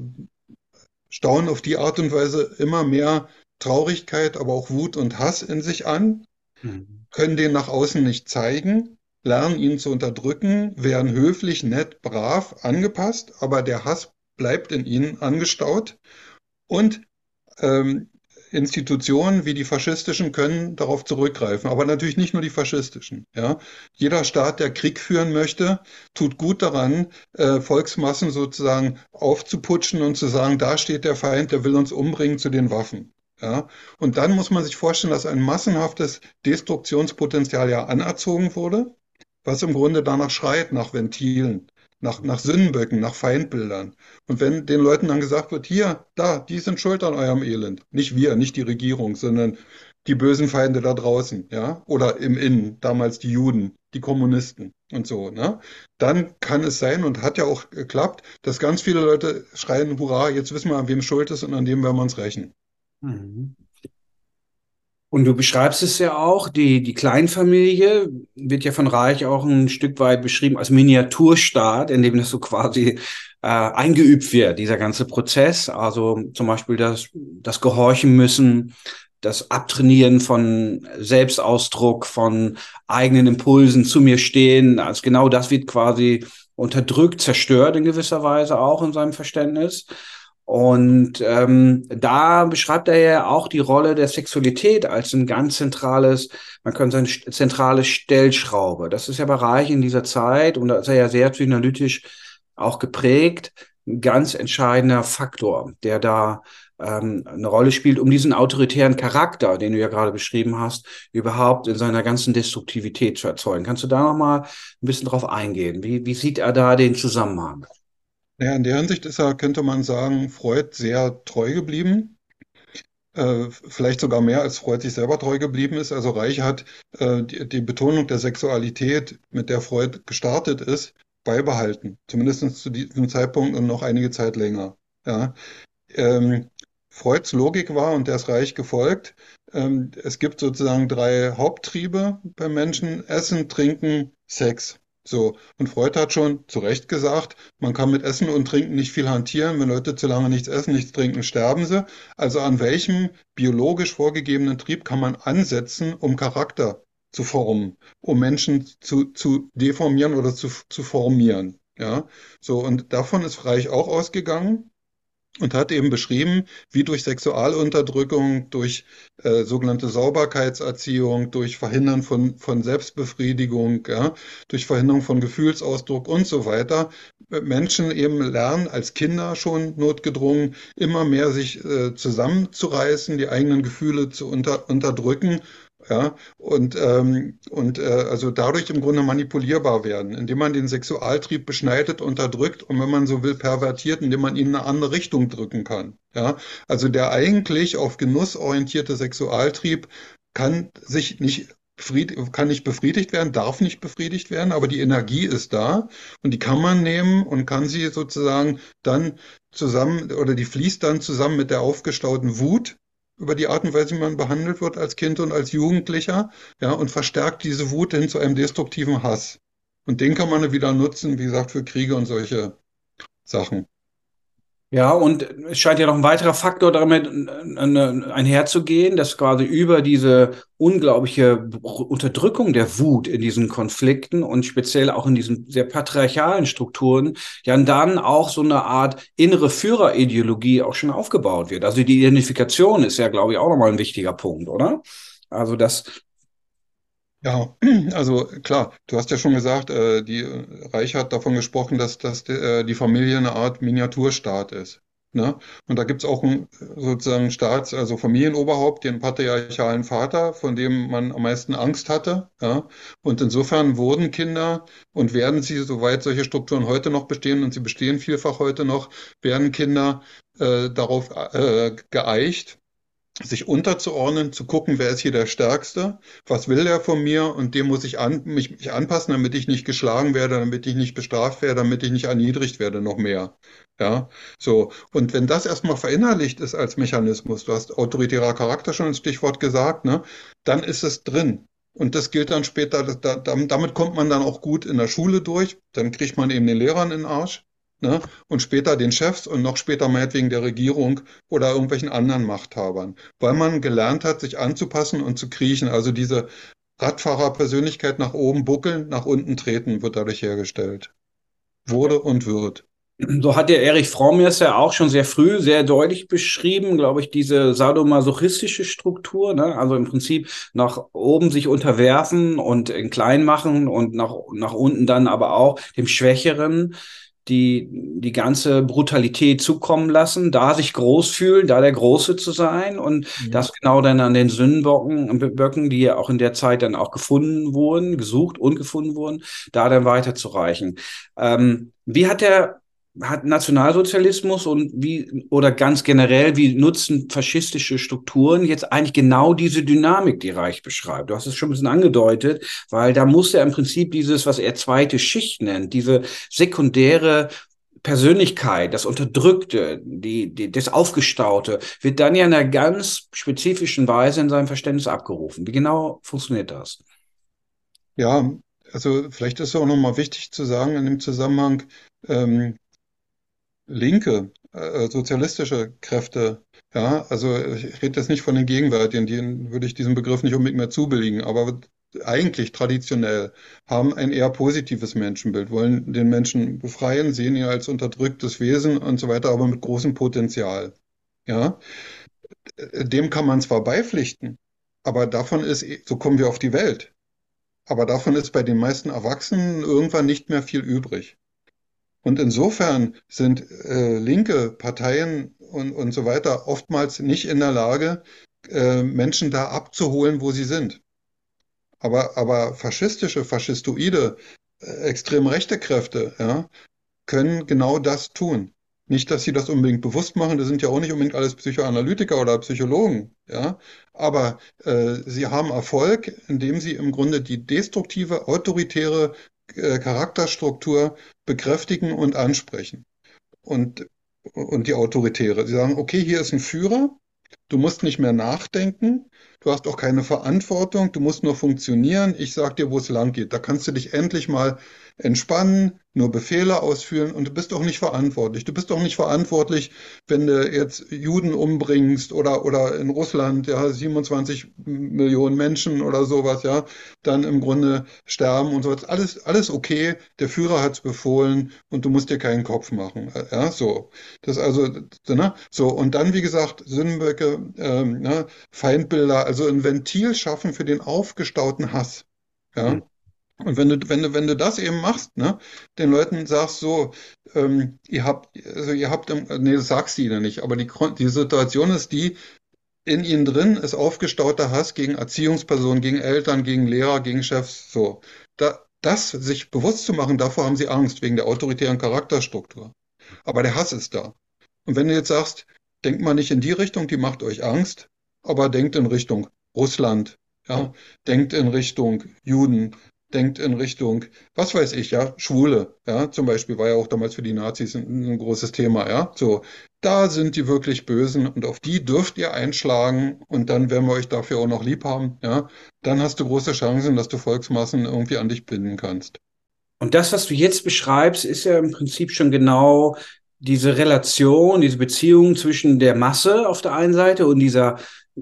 stauen auf die Art und Weise immer mehr Traurigkeit, aber auch Wut und Hass in sich an, Mhm. können den nach außen nicht zeigen, lernen ihn zu unterdrücken, werden höflich, nett, brav, angepasst, aber der Hass bleibt in ihnen angestaut und ähm, Institutionen wie die faschistischen können darauf zurückgreifen, aber natürlich nicht nur die faschistischen. Ja? Jeder Staat, der Krieg führen möchte, tut gut daran, äh, Volksmassen sozusagen aufzuputschen und zu sagen, da steht der Feind, der will uns umbringen zu den Waffen. Ja? Und dann muss man sich vorstellen, dass ein massenhaftes Destruktionspotenzial ja anerzogen wurde, was im Grunde danach schreit, nach Ventilen, nach, nach Sündenböcken, nach Feindbildern. Und wenn den Leuten dann gesagt wird, hier, da, die sind schuld an eurem Elend, nicht wir, nicht die Regierung, sondern die bösen Feinde da draußen, ja, oder im Innen, damals die Juden, die Kommunisten und so, ne? Dann kann es sein und hat ja auch geklappt, dass ganz viele Leute schreien, hurra, jetzt wissen wir, an wem schuld ist und an dem werden wir uns rächen. Mhm. Und du beschreibst es ja auch, die, die Kleinfamilie wird ja von Reich auch ein Stück weit beschrieben als Miniaturstaat, in dem das so quasi äh, eingeübt wird, dieser ganze Prozess. Also zum Beispiel das, das Gehorchen müssen, das Abtrainieren von Selbstausdruck, von eigenen Impulsen zu mir stehen. Also genau das wird quasi unterdrückt, zerstört in gewisser Weise auch in seinem Verständnis. Und ähm, da beschreibt er ja auch die Rolle der Sexualität als ein ganz zentrales, man könnte sagen, st- zentrale Stellschraube. Das ist ja bei Reich in dieser Zeit, und da ist er ja sehr psychoanalytisch auch geprägt, ein ganz entscheidender Faktor, der da ähm, eine Rolle spielt, um diesen autoritären Charakter, den du ja gerade beschrieben hast, überhaupt in seiner ganzen Destruktivität zu erzeugen. Kannst du da nochmal ein bisschen drauf eingehen? Wie, wie sieht er da den Zusammenhang? Naja, in der Hinsicht ist er, könnte man sagen, Freud sehr treu geblieben. Äh, vielleicht sogar mehr als Freud sich selber treu geblieben ist. Also Reich hat äh, die, die Betonung der Sexualität, mit der Freud gestartet ist, beibehalten. Zumindest zu diesem Zeitpunkt und noch einige Zeit länger. Ja. Ähm, Freuds Logik war, und der ist Reich gefolgt, ähm, es gibt sozusagen drei Haupttriebe beim Menschen: Essen, Trinken, Sex. So. Und Freud hat schon zu Recht gesagt, man kann mit Essen und Trinken nicht viel hantieren. Wenn Leute zu lange nichts essen, nichts trinken, sterben sie. Also an welchem biologisch vorgegebenen Trieb kann man ansetzen, um Charakter zu formen, um Menschen zu, zu deformieren oder zu, zu formieren? Ja, so. Und davon ist Reich auch ausgegangen. und hat eben beschrieben, wie durch Sexualunterdrückung, durch äh, sogenannte Sauberkeitserziehung, durch Verhindern von, von Selbstbefriedigung, ja, durch Verhinderung von Gefühlsausdruck und so weiter, äh, Menschen eben lernen, als Kinder schon notgedrungen, immer mehr sich äh, zusammenzureißen, die eigenen Gefühle zu unter, unterdrücken. Ja, und, ähm, und äh, also dadurch im Grunde manipulierbar werden, indem man den Sexualtrieb beschneidet, unterdrückt und wenn man so will, pervertiert, indem man ihn in eine andere Richtung drücken kann. Ja, also der eigentlich auf Genuss orientierte Sexualtrieb kann sich nicht befried- kann nicht befriedigt werden, darf nicht befriedigt werden, aber die Energie ist da und die kann man nehmen und kann sie sozusagen dann zusammen oder die fließt dann zusammen mit der aufgestauten Wut über die Art und Weise, wie man behandelt wird als Kind und als Jugendlicher, ja, und verstärkt diese Wut hin zu einem destruktiven Hass. Und den kann man dann wieder nutzen, wie gesagt, für Kriege und solche Sachen. Ja, und es scheint ja noch ein weiterer Faktor damit äh, äh, einherzugehen, dass quasi über diese unglaubliche Unterdrückung der Wut in diesen Konflikten und speziell auch in diesen sehr patriarchalen Strukturen ja dann auch so eine Art innere Führerideologie auch schon aufgebaut wird. Also die Identifikation ist ja, glaube ich, auch nochmal ein wichtiger Punkt, oder? Also das, Ja, also klar, du hast ja schon gesagt, äh, die äh, Reich hat davon gesprochen, dass, dass die, äh, die Familie eine Art Miniaturstaat ist. Ne? Und da gibt's auch einen äh, sozusagen Staats-, also Familienoberhaupt, den patriarchalen Vater, von dem man am meisten Angst hatte. Ja? Und insofern wurden Kinder und werden sie, soweit solche Strukturen heute noch bestehen, und sie bestehen vielfach heute noch, werden Kinder äh, darauf äh, geeicht, sich unterzuordnen, zu gucken, wer ist hier der Stärkste, was will der von mir und dem muss ich an, mich, mich anpassen, damit ich nicht geschlagen werde, damit ich nicht bestraft werde, damit ich nicht erniedrigt werde, noch mehr. Ja, so. Und wenn das erstmal verinnerlicht ist als Mechanismus, du hast autoritärer Charakter schon als Stichwort gesagt, ne, dann ist es drin. Und das gilt dann später, das, da, damit kommt man dann auch gut in der Schule durch, dann kriegt man eben den Lehrern in den Arsch. Ne? Und später den Chefs und noch später meinetwegen der Regierung oder irgendwelchen anderen Machthabern, weil man gelernt hat, sich anzupassen und zu kriechen. Also diese Radfahrerpersönlichkeit nach oben buckeln, nach unten treten wird dadurch hergestellt. Wurde und wird. so hat der Erich Fromm es ja auch schon sehr früh sehr deutlich beschrieben, glaube ich, diese sadomasochistische Struktur, ne? Also im Prinzip nach oben sich unterwerfen und in klein machen und nach, nach unten dann aber auch dem Schwächeren die, die ganze Brutalität zukommen lassen, da sich groß fühlen, da der Große zu sein und Mhm. das genau dann an den Sündenböcken, Böcken, die ja auch in der Zeit dann auch gefunden wurden, gesucht und gefunden wurden, da dann weiterzureichen. Ähm, wie hat der hat Nationalsozialismus und wie, oder ganz generell, wie nutzen faschistische Strukturen jetzt eigentlich genau diese Dynamik, die Reich beschreibt? Du hast es schon ein bisschen angedeutet, weil da muss er im Prinzip dieses, was er zweite Schicht nennt, diese sekundäre Persönlichkeit, das Unterdrückte, die, die, das Aufgestaute, wird dann ja in einer ganz spezifischen Weise in seinem Verständnis abgerufen. Wie genau funktioniert das? Ja, also vielleicht ist es auch nochmal wichtig zu sagen in dem Zusammenhang, ähm, linke, äh, sozialistische Kräfte, ja, also ich rede jetzt nicht von den Gegenwärtigen, denen würde ich diesen Begriff nicht unbedingt mehr zubilligen, aber eigentlich traditionell haben ein eher positives Menschenbild, wollen den Menschen befreien, sehen ihn als unterdrücktes Wesen und so weiter, aber mit großem Potenzial. Ja, dem kann man zwar beipflichten, aber davon ist, so kommen wir auf die Welt, aber davon ist bei den meisten Erwachsenen irgendwann nicht mehr viel übrig. Und insofern sind äh, linke Parteien und, und so weiter oftmals nicht in der Lage, äh, Menschen da abzuholen, wo sie sind. Aber, aber faschistische, faschistoide, äh, extrem rechte Kräfte, ja, können genau das tun. Nicht, dass sie das unbedingt bewusst machen, das sind ja auch nicht unbedingt alles Psychoanalytiker oder Psychologen, ja, aber äh, sie haben Erfolg, indem sie im Grunde die destruktive, autoritäre äh, Charakterstruktur bekräftigen und ansprechen. Und, und die autoritäre. Sie sagen, okay, hier ist ein Führer, du musst nicht mehr nachdenken, du hast auch keine Verantwortung, du musst nur funktionieren. Ich sag dir, wo es lang geht. Da kannst du dich endlich mal entspannen, nur Befehle ausführen und du bist auch nicht verantwortlich. Du bist auch nicht verantwortlich, wenn du jetzt Juden umbringst oder, oder in Russland, ja, siebenundzwanzig Millionen Menschen oder sowas, ja, dann im Grunde sterben und so. Das ist alles, alles okay. Der Führer hat es befohlen und du musst dir keinen Kopf machen. Ja, so. Das also, ne? So. Und dann, wie gesagt, Sündenböcke, ähm, ne? Feindbilder, also ein Ventil schaffen für den aufgestauten Hass. Mhm. Ja. Und wenn du, wenn du, wenn du das eben machst, ne, den Leuten sagst so, ähm, ihr habt, also ihr habt, im, nee, das sagst du ihnen nicht, aber die, Kon- die Situation ist die, in ihnen drin ist aufgestauter Hass gegen Erziehungspersonen, gegen Eltern, gegen Lehrer, gegen Chefs, so. Da, das sich bewusst zu machen, davor haben sie Angst, wegen der autoritären Charakterstruktur. Aber der Hass ist da. Und wenn du jetzt sagst, denkt mal nicht in die Richtung, die macht euch Angst, aber denkt in Richtung Russland, ja, denkt in Richtung Juden, denkt in Richtung, was weiß ich, ja, Schwule, ja, zum Beispiel war ja auch damals für die Nazis ein, ein großes Thema, ja, so, da sind die wirklich Bösen und auf die dürft ihr einschlagen und dann werden wir euch dafür auch noch lieb haben, ja, dann hast du große Chancen, dass du Volksmassen irgendwie an dich binden kannst. Und das, was du jetzt beschreibst, ist ja im Prinzip schon genau diese Relation, diese Beziehung zwischen der Masse auf der einen Seite und dieser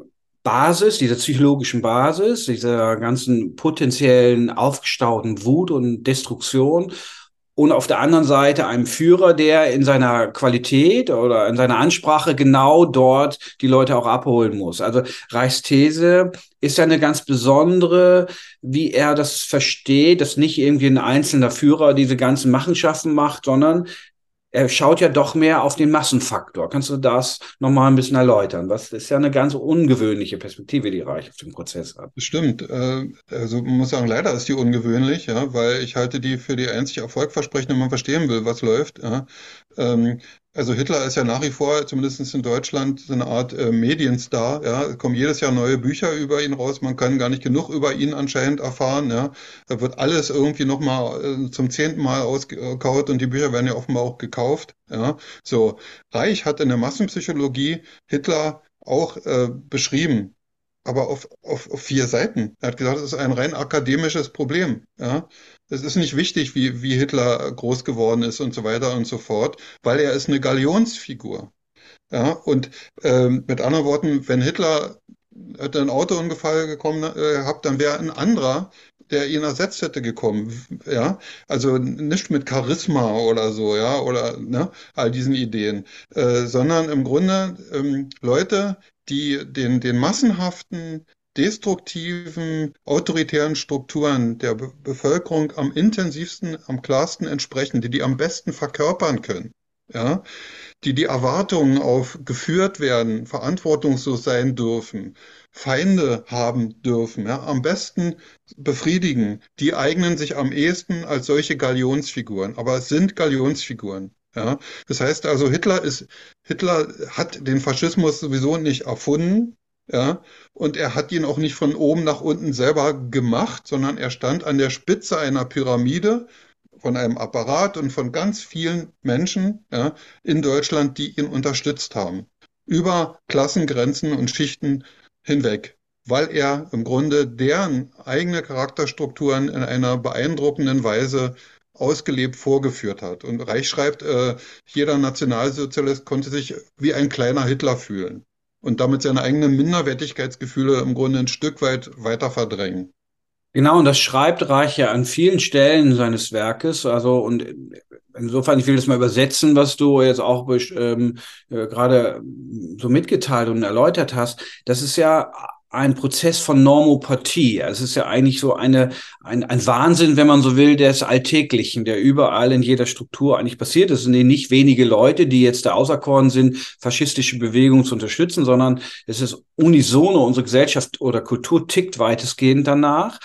Basis, dieser psychologischen Basis, dieser ganzen potenziellen aufgestauten Wut und Destruktion. Und auf der anderen Seite einem Führer, der in seiner Qualität oder in seiner Ansprache genau dort die Leute auch abholen muss. Also Reichs These ist ja eine ganz besondere, wie er das versteht, dass nicht irgendwie ein einzelner Führer diese ganzen Machenschaften macht, sondern er schaut ja doch mehr auf den Massenfaktor. Kannst du das nochmal ein bisschen erläutern? Das ist ja eine ganz ungewöhnliche Perspektive, die Reich auf den Prozess hat. Stimmt. Äh, also man muss sagen, leider ist die ungewöhnlich, ja, weil ich halte die für die einzig erfolgversprechende, wenn man verstehen will, was läuft. Ja. Ähm, also Hitler ist ja nach wie vor, zumindest in Deutschland, so eine Art äh, Medienstar. Ja. Es kommen jedes Jahr neue Bücher über ihn raus. Man kann gar nicht genug über ihn anscheinend erfahren. Ja. Da wird alles irgendwie nochmal äh, zum zehnten Mal ausgekaut und die Bücher werden ja offenbar auch gekauft. Ja. So, Reich hat in der Massenpsychologie Hitler auch äh, beschrieben, aber auf, auf, auf vier Seiten. Er hat gesagt, es ist ein rein akademisches Problem. Ja? Es ist nicht wichtig, wie, wie Hitler groß geworden ist und so weiter und so fort, weil er ist eine Galionsfigur. Ja? Und ähm, mit anderen Worten, wenn Hitler hätte einen Autounfall gekommen äh, gehabt, dann wäre ein anderer, der ihn ersetzt hätte, gekommen. Ja, also nicht mit Charisma oder so, ja, oder ne, all diesen Ideen, äh, sondern im Grunde ähm, Leute, die den, den massenhaften, destruktiven, autoritären Strukturen der Be Bevölkerung am intensivsten, am klarsten entsprechen, die die am besten verkörpern können. Ja, die die Erwartungen auf geführt werden, verantwortungslos sein dürfen, Feinde haben dürfen, ja, am besten befriedigen, die eignen sich am ehesten als solche Galionsfiguren. Aber es sind Galionsfiguren. Ja. Das heißt also, Hitler ist, Hitler hat den Faschismus sowieso nicht erfunden. Ja, und er hat ihn auch nicht von oben nach unten selber gemacht, sondern er stand an der Spitze einer Pyramide von einem Apparat und von ganz vielen Menschen, ja, in Deutschland, die ihn unterstützt haben, über Klassengrenzen und Schichten hinweg, weil er im Grunde deren eigene Charakterstrukturen in einer beeindruckenden Weise ausgelebt vorgeführt hat. Und Reich schreibt, äh, jeder Nationalsozialist konnte sich wie ein kleiner Hitler fühlen und damit seine eigenen Minderwertigkeitsgefühle im Grunde ein Stück weit weiter verdrängen. Genau, und das schreibt Reich ja an vielen Stellen seines Werkes. Also, und insofern, ich will das mal übersetzen, was du jetzt auch ähm, äh, gerade so mitgeteilt und erläutert hast. Das ist ja ein Prozess von Normopathie. Es ist ja eigentlich so eine, ein, ein Wahnsinn, wenn man so will, des Alltäglichen, der überall in jeder Struktur eigentlich passiert. Es sind nicht wenige Leute, die jetzt da auserkoren sind, faschistische Bewegungen zu unterstützen, sondern es ist unisono, unsere Gesellschaft oder Kultur tickt weitestgehend danach.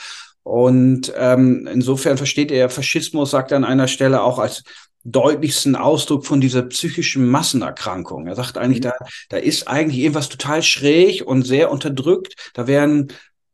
Und ähm, insofern versteht er Faschismus, sagt er an einer Stelle auch als deutlichsten Ausdruck von dieser psychischen Massenerkrankung. Er sagt eigentlich, da, da ist eigentlich irgendwas total schräg und sehr unterdrückt. Da werden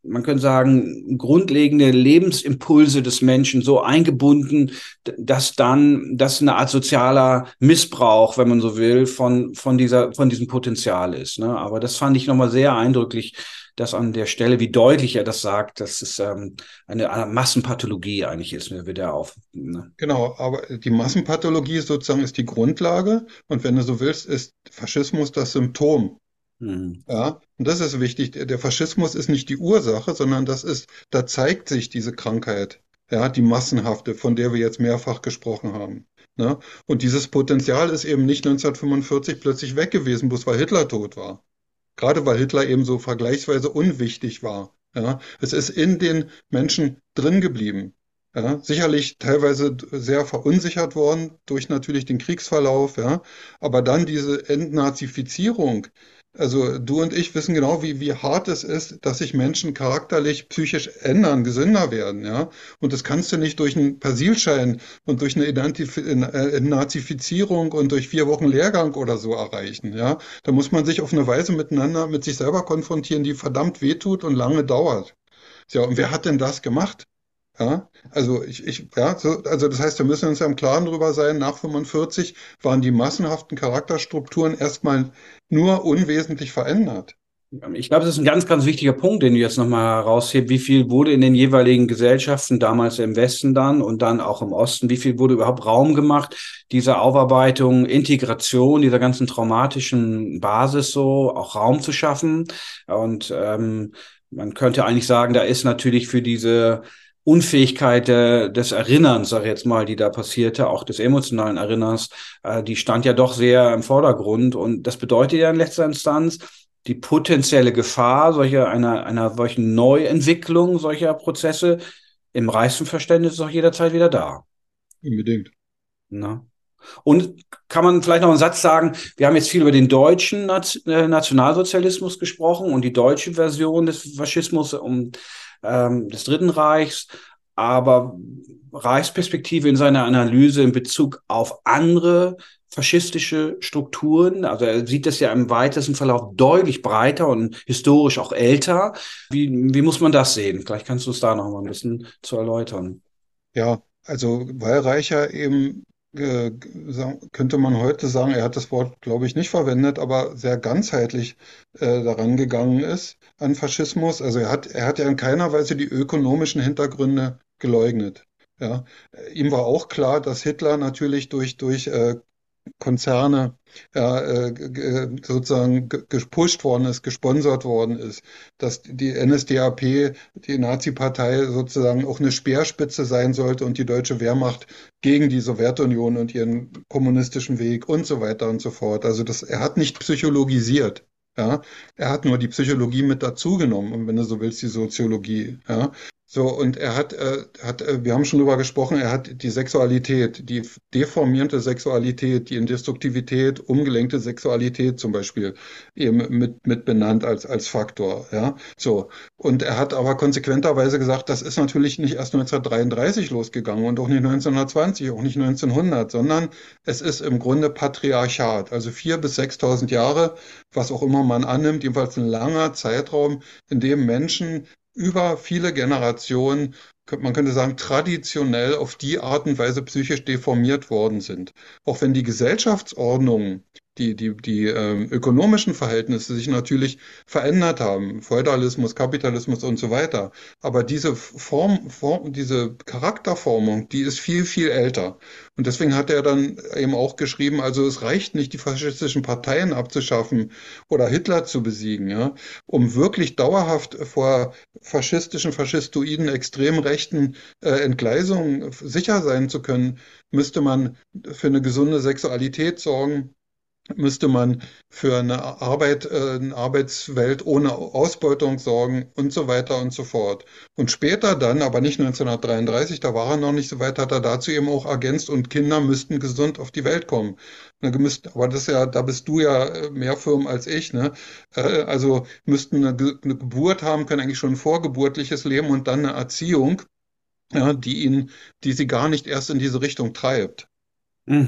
man könnte sagen, grundlegende Lebensimpulse des Menschen so eingebunden, dass dann das eine Art sozialer Missbrauch, wenn man so will, von, von dieser, von diesem Potenzial ist. Ne? Aber das fand ich nochmal sehr eindrücklich, dass an der Stelle, wie deutlich er das sagt, dass es ähm, eine, eine Massenpathologie eigentlich ist, ne, wieder auf. Ne? Genau, aber die Massenpathologie sozusagen ist die Grundlage und wenn du so willst, ist Faschismus das Symptom. Hm. Ja, und das ist wichtig. Der der Faschismus ist nicht die Ursache, sondern das ist, da zeigt sich diese Krankheit, ja, die massenhafte, von der wir jetzt mehrfach gesprochen haben. Ne? Und dieses Potenzial ist eben nicht neunzehnhundertfünfundvierzig plötzlich weg gewesen, bloß weil Hitler tot war. Gerade weil Hitler eben so vergleichsweise unwichtig war. Ja, es ist in den Menschen drin geblieben. Ja, sicherlich teilweise sehr verunsichert worden durch natürlich den Kriegsverlauf, ja, aber dann diese Entnazifizierung. Also du und ich wissen genau, wie, wie hart es ist, dass sich Menschen charakterlich, psychisch ändern, gesünder werden, ja. Und das kannst du nicht durch einen Persilschein und durch eine Identif äh, Entnazifizierung und durch vier Wochen Lehrgang oder so erreichen, ja. Da muss man sich auf eine Weise miteinander, mit sich selber konfrontieren, die verdammt wehtut und lange dauert. Ja, und wer hat denn das gemacht? Ja, also ich, ich, ja, so, also das heißt, wir müssen uns ja im Klaren darüber sein, nach fünfundvierzig waren die massenhaften Charakterstrukturen erstmal nur unwesentlich verändert. Ich glaube, das ist ein ganz, ganz wichtiger Punkt, den du jetzt nochmal heraushebst. Wie viel wurde in den jeweiligen Gesellschaften, damals im Westen dann und dann auch im Osten, wie viel wurde überhaupt Raum gemacht, dieser Aufarbeitung, Integration, dieser ganzen traumatischen Basis so auch Raum zu schaffen? Und ähm, man könnte eigentlich sagen, da ist natürlich für diese Unfähigkeit äh, des Erinnerns, sag ich jetzt mal, die da passierte, auch des emotionalen Erinnerns, äh, die stand ja doch sehr im Vordergrund. Und das bedeutet ja in letzter Instanz, die potenzielle Gefahr solcher einer, einer solchen Neuentwicklung solcher Prozesse im Reichsverständnis ist auch jederzeit wieder da. Unbedingt. Ne? Und kann man vielleicht noch einen Satz sagen, wir haben jetzt viel über den deutschen Nationalsozialismus gesprochen und die deutsche Version des Faschismus und ähm, des Dritten Reichs, aber Reichsperspektive in seiner Analyse in Bezug auf andere faschistische Strukturen, also er sieht das ja im weitesten Verlauf deutlich breiter und historisch auch älter. Wie, wie muss man das sehen? Vielleicht kannst du es da noch mal ein bisschen zu erläutern. Ja, also weil Reicher eben, äh, sagen- könnte man heute sagen, er hat das Wort, glaube ich, nicht verwendet, aber sehr ganzheitlich äh, daran gegangen ist an Faschismus. Also er hat, er hat ja in keiner Weise die ökonomischen Hintergründe geleugnet. Ja, Äh, ihm war auch klar, dass Hitler natürlich durch, durch äh, Konzerne ja, äh, g- g- sozusagen ge- gepusht worden ist, gesponsert worden ist, dass die N S D A P, die Nazi-Partei, sozusagen auch eine Speerspitze sein sollte und die deutsche Wehrmacht gegen die Sowjetunion und ihren kommunistischen Weg und so weiter und so fort. Also das, er hat nicht psychologisiert. Ja, er hat nur die Psychologie mit dazugenommen und wenn du so willst, die Soziologie. Ja, so, und er hat, äh, hat, äh, wir haben schon drüber gesprochen, er hat die Sexualität, die deformierte Sexualität, die in Destruktivität umgelenkte Sexualität zum Beispiel eben mit, mit benannt als, als Faktor, ja. So. Und er hat aber konsequenterweise gesagt, das ist natürlich nicht erst neunzehnhundertdreiunddreißig losgegangen und auch nicht neunzehnhundertzwanzig, auch nicht neunzehnhundert, sondern es ist im Grunde Patriarchat, also vier bis sechstausend Jahre, was auch immer man annimmt, jedenfalls ein langer Zeitraum, in dem Menschen über viele Generationen, man könnte sagen, traditionell auf die Art und Weise psychisch deformiert worden sind. Auch wenn die Gesellschaftsordnungen, die, die, die ähm, ökonomischen Verhältnisse sich natürlich verändert haben, Feudalismus, Kapitalismus und so weiter. Aber diese Form, Form, diese Charakterformung, die ist viel, viel älter. Und deswegen hat er dann eben auch geschrieben, also es reicht nicht, die faschistischen Parteien abzuschaffen oder Hitler zu besiegen, ja, um wirklich dauerhaft vor faschistischen, faschistoiden, extrem rechten äh, Entgleisungen sicher sein zu können, müsste man für eine gesunde Sexualität sorgen, müsste man für eine Arbeit, äh, eine Arbeitswelt ohne Ausbeutung sorgen und so weiter und so fort. Und später dann, aber nicht neunzehnhundertdreiunddreißig, da war er noch nicht so weit, hat er dazu eben auch ergänzt und Kinder müssten gesund auf die Welt kommen. Na, gemüsst- Aber das ist ja, da bist du ja äh, mehr firm als ich, ne? Äh, Also müssten eine, Ge- eine Geburt haben, können eigentlich schon ein vorgeburtliches Leben und dann eine Erziehung, ja, die ihn, die sie gar nicht erst in diese Richtung treibt. Mhm.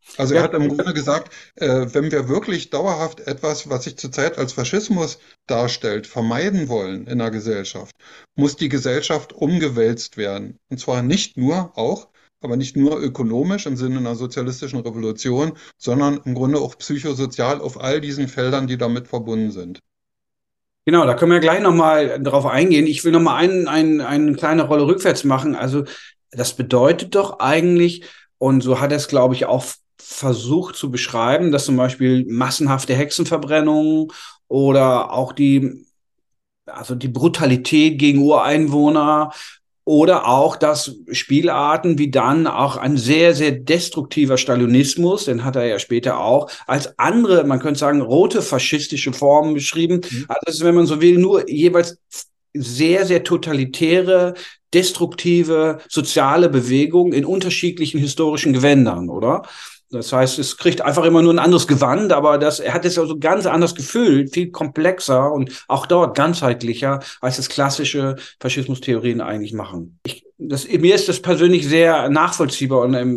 Also er Ja, hat im Grunde gesagt, äh, wenn wir wirklich dauerhaft etwas, was sich zurzeit als Faschismus darstellt, vermeiden wollen in der Gesellschaft, muss die Gesellschaft umgewälzt werden. Und zwar nicht nur auch, aber nicht nur ökonomisch im Sinne einer sozialistischen Revolution, sondern im Grunde auch psychosozial auf all diesen Feldern, die damit verbunden sind. genau, da können wir gleich nochmal drauf eingehen. Ich will nochmal ein, ein, eine kleine Rolle rückwärts machen. Also das bedeutet doch eigentlich, und so hat er es, glaube ich, auch versucht zu beschreiben, dass zum Beispiel massenhafte Hexenverbrennungen oder auch die, also die Brutalität gegen Ureinwohner oder auch, dass Spielarten wie dann auch ein sehr, sehr destruktiver Stalinismus, den hat er ja später auch, als andere, man könnte sagen, rote faschistische Formen beschrieben. Mhm. Also das ist, wenn man so will, nur jeweils sehr, sehr totalitäre, destruktive soziale Bewegungen in unterschiedlichen historischen Gewändern, oder? Das heißt, es kriegt einfach immer nur ein anderes Gewand, aber das, er hat es also ganz anders gefüllt, viel komplexer und auch dort ganzheitlicher, als es klassische Faschismustheorien eigentlich machen. Ich, das, mir ist das persönlich sehr nachvollziehbar und ähm,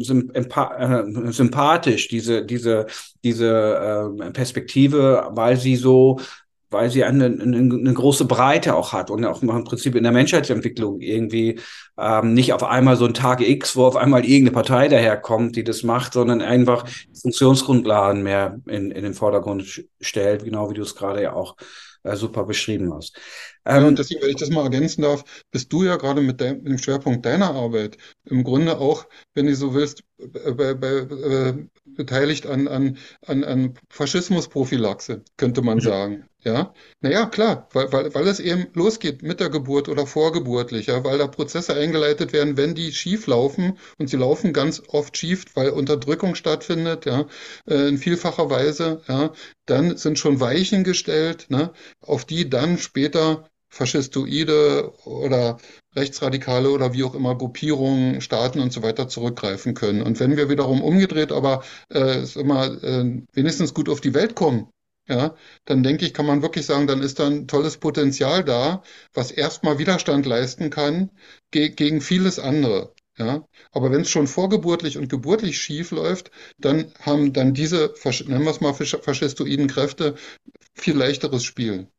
äh, sympathisch, diese, diese, diese äh, Perspektive, weil sie so weil sie eine, eine, eine große Breite auch hat und auch im Prinzip in der Menschheitsentwicklung irgendwie ähm, nicht auf einmal so ein Tag X, wo auf einmal irgendeine Partei daherkommt, die das macht, sondern einfach Funktionsgrundlagen mehr in, in den Vordergrund stellt, genau wie du es gerade ja auch äh, super beschrieben hast. Ja, und Ähm, deswegen, wenn ich das mal ergänzen darf, bist du ja gerade mit, dein, mit dem Schwerpunkt deiner Arbeit im Grunde auch, wenn du so willst, bei, bei, äh, beteiligt an, an, an, an Faschismusprophylaxe, könnte man sagen. Ja, naja, klar, weil, weil, weil es eben losgeht mit der Geburt oder vorgeburtlich, ja, weil da Prozesse eingeleitet werden, wenn die schief laufen und sie laufen ganz oft schief, weil Unterdrückung stattfindet, ja, äh, in vielfacher Weise, ja, dann sind schon Weichen gestellt, ne, auf die dann später faschistoide oder rechtsradikale oder wie auch immer Gruppierungen, Staaten und so weiter zurückgreifen können. Und wenn wir wiederum umgedreht, aber äh, ist immer äh, wenigstens gut auf die Welt kommen, ja, dann denke ich, kann man wirklich sagen, dann ist da ein tolles Potenzial da, was erstmal Widerstand leisten kann ge gegen vieles andere. Ja, aber wenn es schon vorgeburtlich und geburtlich schief läuft, dann haben dann diese, nennen wir es mal, faschistoiden Kräfte viel leichteres Spiel.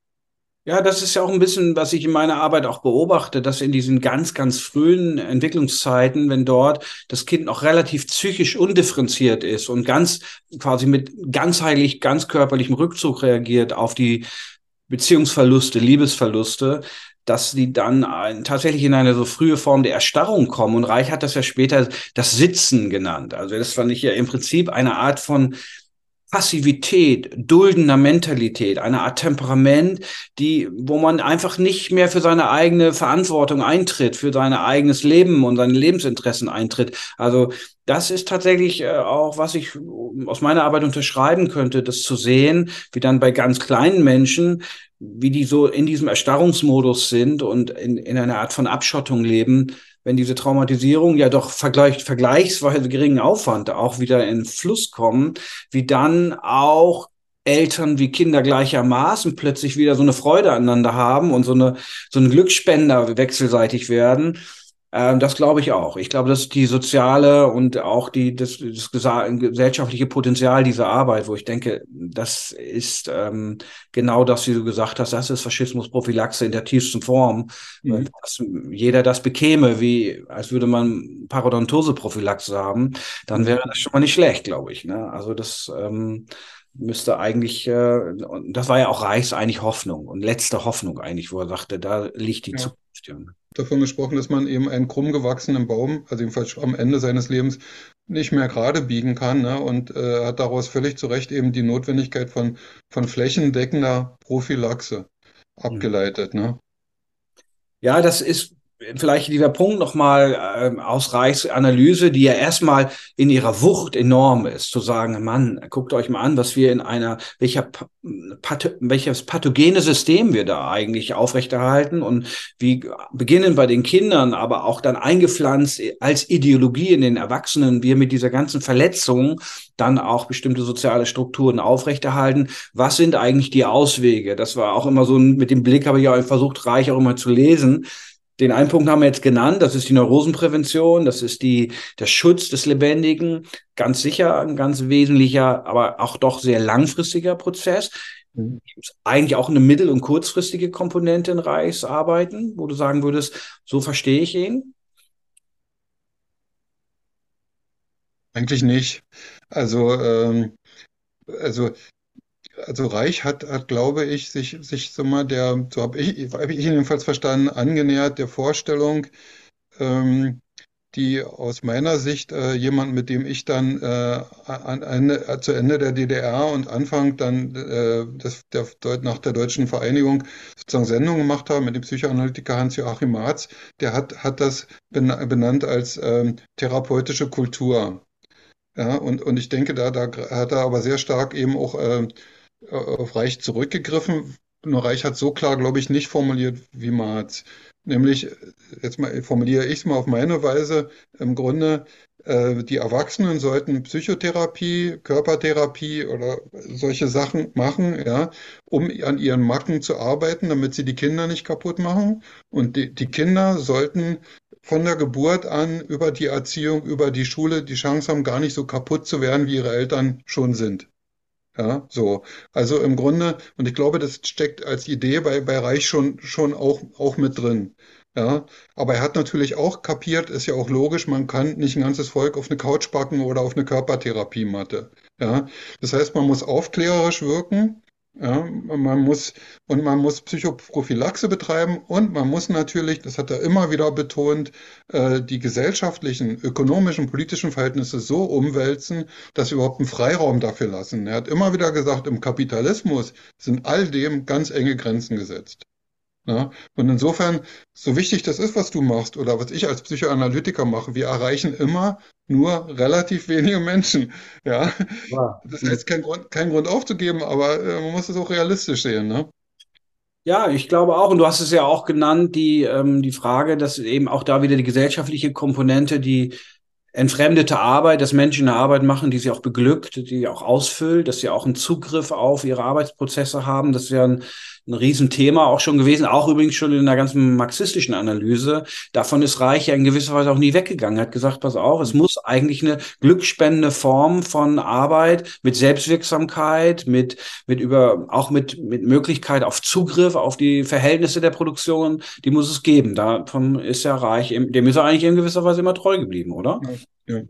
Ja, das ist ja auch ein bisschen, was ich in meiner Arbeit auch beobachte, dass in diesen ganz, ganz frühen Entwicklungszeiten, wenn dort das Kind noch relativ psychisch undifferenziert ist und ganz quasi mit ganzheitlich, ganz körperlichem Rückzug reagiert auf die Beziehungsverluste, Liebesverluste, dass die dann ein, tatsächlich in eine so frühe Form der Erstarrung kommen. Und Reich hat das ja später das Sitzen genannt. Also das fand ich ja im Prinzip eine Art von Passivität, duldender Mentalität, eine Art Temperament, die, wo man einfach nicht mehr für seine eigene Verantwortung eintritt, für sein eigenes Leben und seine Lebensinteressen eintritt. Also das ist tatsächlich äh, auch, was ich aus meiner Arbeit unterschreiben könnte, das zu sehen, wie dann bei ganz kleinen Menschen, wie die so in diesem Erstarrungsmodus sind und in, in einer Art von Abschottung leben, wenn diese Traumatisierung ja doch vergleich, vergleichsweise geringen Aufwand auch wieder in Fluss kommen, wie dann auch Eltern wie Kinder gleichermaßen plötzlich wieder so eine Freude aneinander haben und so eine so ein Glücksspender wechselseitig werden. Ähm, das glaube ich auch. Ich glaube, das ist die soziale und auch die das, das gesellschaftliche Potenzial dieser Arbeit, wo ich denke, das ist ähm, genau das, wie du gesagt hast, das ist Faschismusprophylaxe in der tiefsten Form. Wenn Mhm. das, jeder das bekäme, wie als würde man Parodontose-Prophylaxe haben, dann wäre das Mhm. schon mal nicht schlecht, glaube ich. Ne? Also das ähm, müsste eigentlich, äh, und das war ja auch Reichs eigentlich Hoffnung und letzte Hoffnung eigentlich, wo er sagte, da liegt die Ja. Zukunft. Ja. Davon gesprochen, dass man eben einen krumm gewachsenen Baum, also jedenfalls am Ende seines Lebens, nicht mehr gerade biegen kann, ne? Und äh, hat daraus völlig zu Recht eben die Notwendigkeit von, von flächendeckender Prophylaxe abgeleitet, ne? Ja, das ist vielleicht dieser Punkt nochmal ähm, aus Reichs Analyse, die ja erstmal in ihrer Wucht enorm ist, zu sagen, Mann, guckt euch mal an, was wir in einer, welcher, Path welches pathogene System wir da eigentlich aufrechterhalten und wie beginnen bei den Kindern, aber auch dann eingepflanzt als Ideologie in den Erwachsenen, wir mit dieser ganzen Verletzung dann auch bestimmte soziale Strukturen aufrechterhalten. Was sind eigentlich die Auswege? Das war auch immer so ein, mit dem Blick habe ich auch versucht, Reich auch immer zu lesen. Den einen Punkt haben wir jetzt genannt, das ist die Neurosenprävention, das ist die, der Schutz des Lebendigen. Ganz sicher ein ganz wesentlicher, aber auch doch sehr langfristiger Prozess. Mhm. Gibt es eigentlich auch eine mittel- und kurzfristige Komponente in Reichsarbeiten, wo du sagen würdest, so verstehe ich ihn? Eigentlich nicht. Also, ähm, also, also Reich hat, hat, glaube ich, sich, sich so mal der, so habe ich, habe ich ihn jedenfalls verstanden, angenähert der Vorstellung, ähm, die aus meiner Sicht äh, jemand, mit dem ich dann äh, an, Ende, äh, zu Ende der D D R und Anfang dann äh, des, der, Deut- nach der deutschen Vereinigung sozusagen Sendung gemacht habe mit dem Psychoanalytiker Hans-Joachim Marz, der hat, hat das bena- benannt als ähm, therapeutische Kultur. Ja, und, und ich denke, da, da hat er aber sehr stark eben auch ähm, äh, auf Reich zurückgegriffen. Nur Reich hat so klar, glaube ich, nicht formuliert wie Marx. Nämlich, äh, jetzt mal formuliere ich es mal auf meine Weise, im Grunde, äh, die Erwachsenen sollten Psychotherapie, Körpertherapie oder solche Sachen machen, ja, um an ihren Macken zu arbeiten, damit sie die Kinder nicht kaputt machen. Und die, die Kinder sollten von der Geburt an über die Erziehung, über die Schule die Chance haben, gar nicht so kaputt zu werden, wie ihre Eltern schon sind. Ja, so. Also im Grunde, und ich glaube, das steckt als Idee bei, bei Reich schon, schon auch, auch mit drin. Ja, aber er hat natürlich auch kapiert, ist ja auch logisch, man kann nicht ein ganzes Volk auf eine Couch packen oder auf eine Körpertherapiematte. Ja, das heißt, man muss aufklärerisch wirken. Ja, man muss, und man muss Psychoprophylaxe betreiben und man muss natürlich, das hat er immer wieder betont, äh, die gesellschaftlichen, ökonomischen, politischen Verhältnisse so umwälzen, dass wir überhaupt einen Freiraum dafür lassen. Er hat immer wieder gesagt, im Kapitalismus sind all dem ganz enge Grenzen gesetzt. Ja? Und insofern, so wichtig das ist, was du machst oder was ich als Psychoanalytiker mache, wir erreichen immer nur relativ wenige Menschen. Ja? Ja. Das heißt, kein Grund, kein Grund aufzugeben, aber äh, man muss es auch realistisch sehen. Ne? Ja, ich glaube auch, und du hast es ja auch genannt, die, ähm, die Frage, dass eben auch da wieder die gesellschaftliche Komponente, die entfremdete Arbeit, dass Menschen eine Arbeit machen, die sie auch beglückt, die sie auch ausfüllt, dass sie auch einen Zugriff auf ihre Arbeitsprozesse haben. Das ist ja ein, ein Riesenthema auch schon gewesen, auch übrigens schon in der ganzen marxistischen Analyse. Davon ist Reich ja in gewisser Weise auch nie weggegangen. Er hat gesagt, pass auf, es muss eigentlich eine glücksspendende Form von Arbeit mit Selbstwirksamkeit, mit, mit über, auch mit, mit Möglichkeit auf Zugriff auf die Verhältnisse der Produktion, die muss es geben. Davon ist ja Reich, dem ist er eigentlich in gewisser Weise immer treu geblieben, oder? Ja, ja.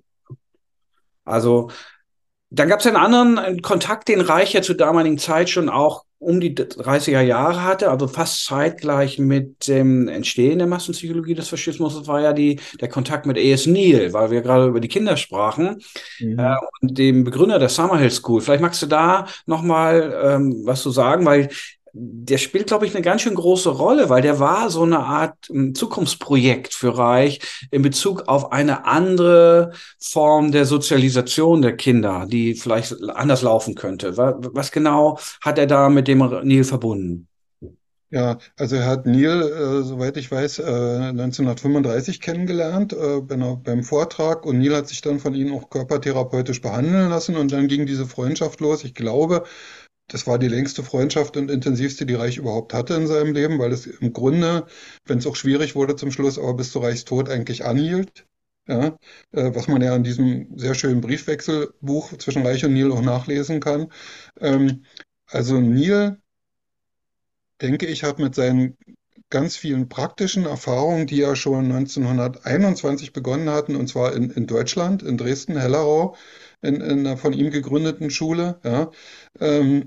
Also, dann gab es einen anderen äh, Kontakt, den Reich ja zur damaligen Zeit schon auch um die dreißiger Jahre hatte, also fast zeitgleich mit dem Entstehen der Massenpsychologie des Faschismus. Das war ja die, der Kontakt mit A S. Neal, weil wir gerade über die Kinder sprachen, äh, Mhm. und dem Begründer der Summerhill School. Vielleicht magst du da nochmal ähm, was zu sagen, weil der spielt, glaube ich, eine ganz schön große Rolle, weil der war so eine Art ähm, Zukunftsprojekt für Reich in Bezug auf eine andere Form der Sozialisation der Kinder, die vielleicht anders laufen könnte. Was, was genau hat er da mit dem Nil verbunden? Ja, also er hat Neil, äh, soweit ich weiß, äh, neunzehnhundertfünfunddreißig kennengelernt äh, bei einer, beim Vortrag und Neil hat sich dann von ihm auch körpertherapeutisch behandeln lassen und dann ging diese Freundschaft los. Ich glaube, das war die längste Freundschaft und intensivste, die Reich überhaupt hatte in seinem Leben, weil es im Grunde, wenn es auch schwierig wurde zum Schluss, aber bis zu Reichs Tod eigentlich anhielt. Ja, äh, was man ja in diesem sehr schönen Briefwechselbuch zwischen Reich und Neil auch nachlesen kann. Ähm, also Neil, denke ich, hat mit seinen ganz vielen praktischen Erfahrungen, die ja schon neunzehnhunderteinundzwanzig begonnen hatten, und zwar in, in Deutschland, in Dresden-Hellerau, in, in einer von ihm gegründeten Schule, ja, ähm,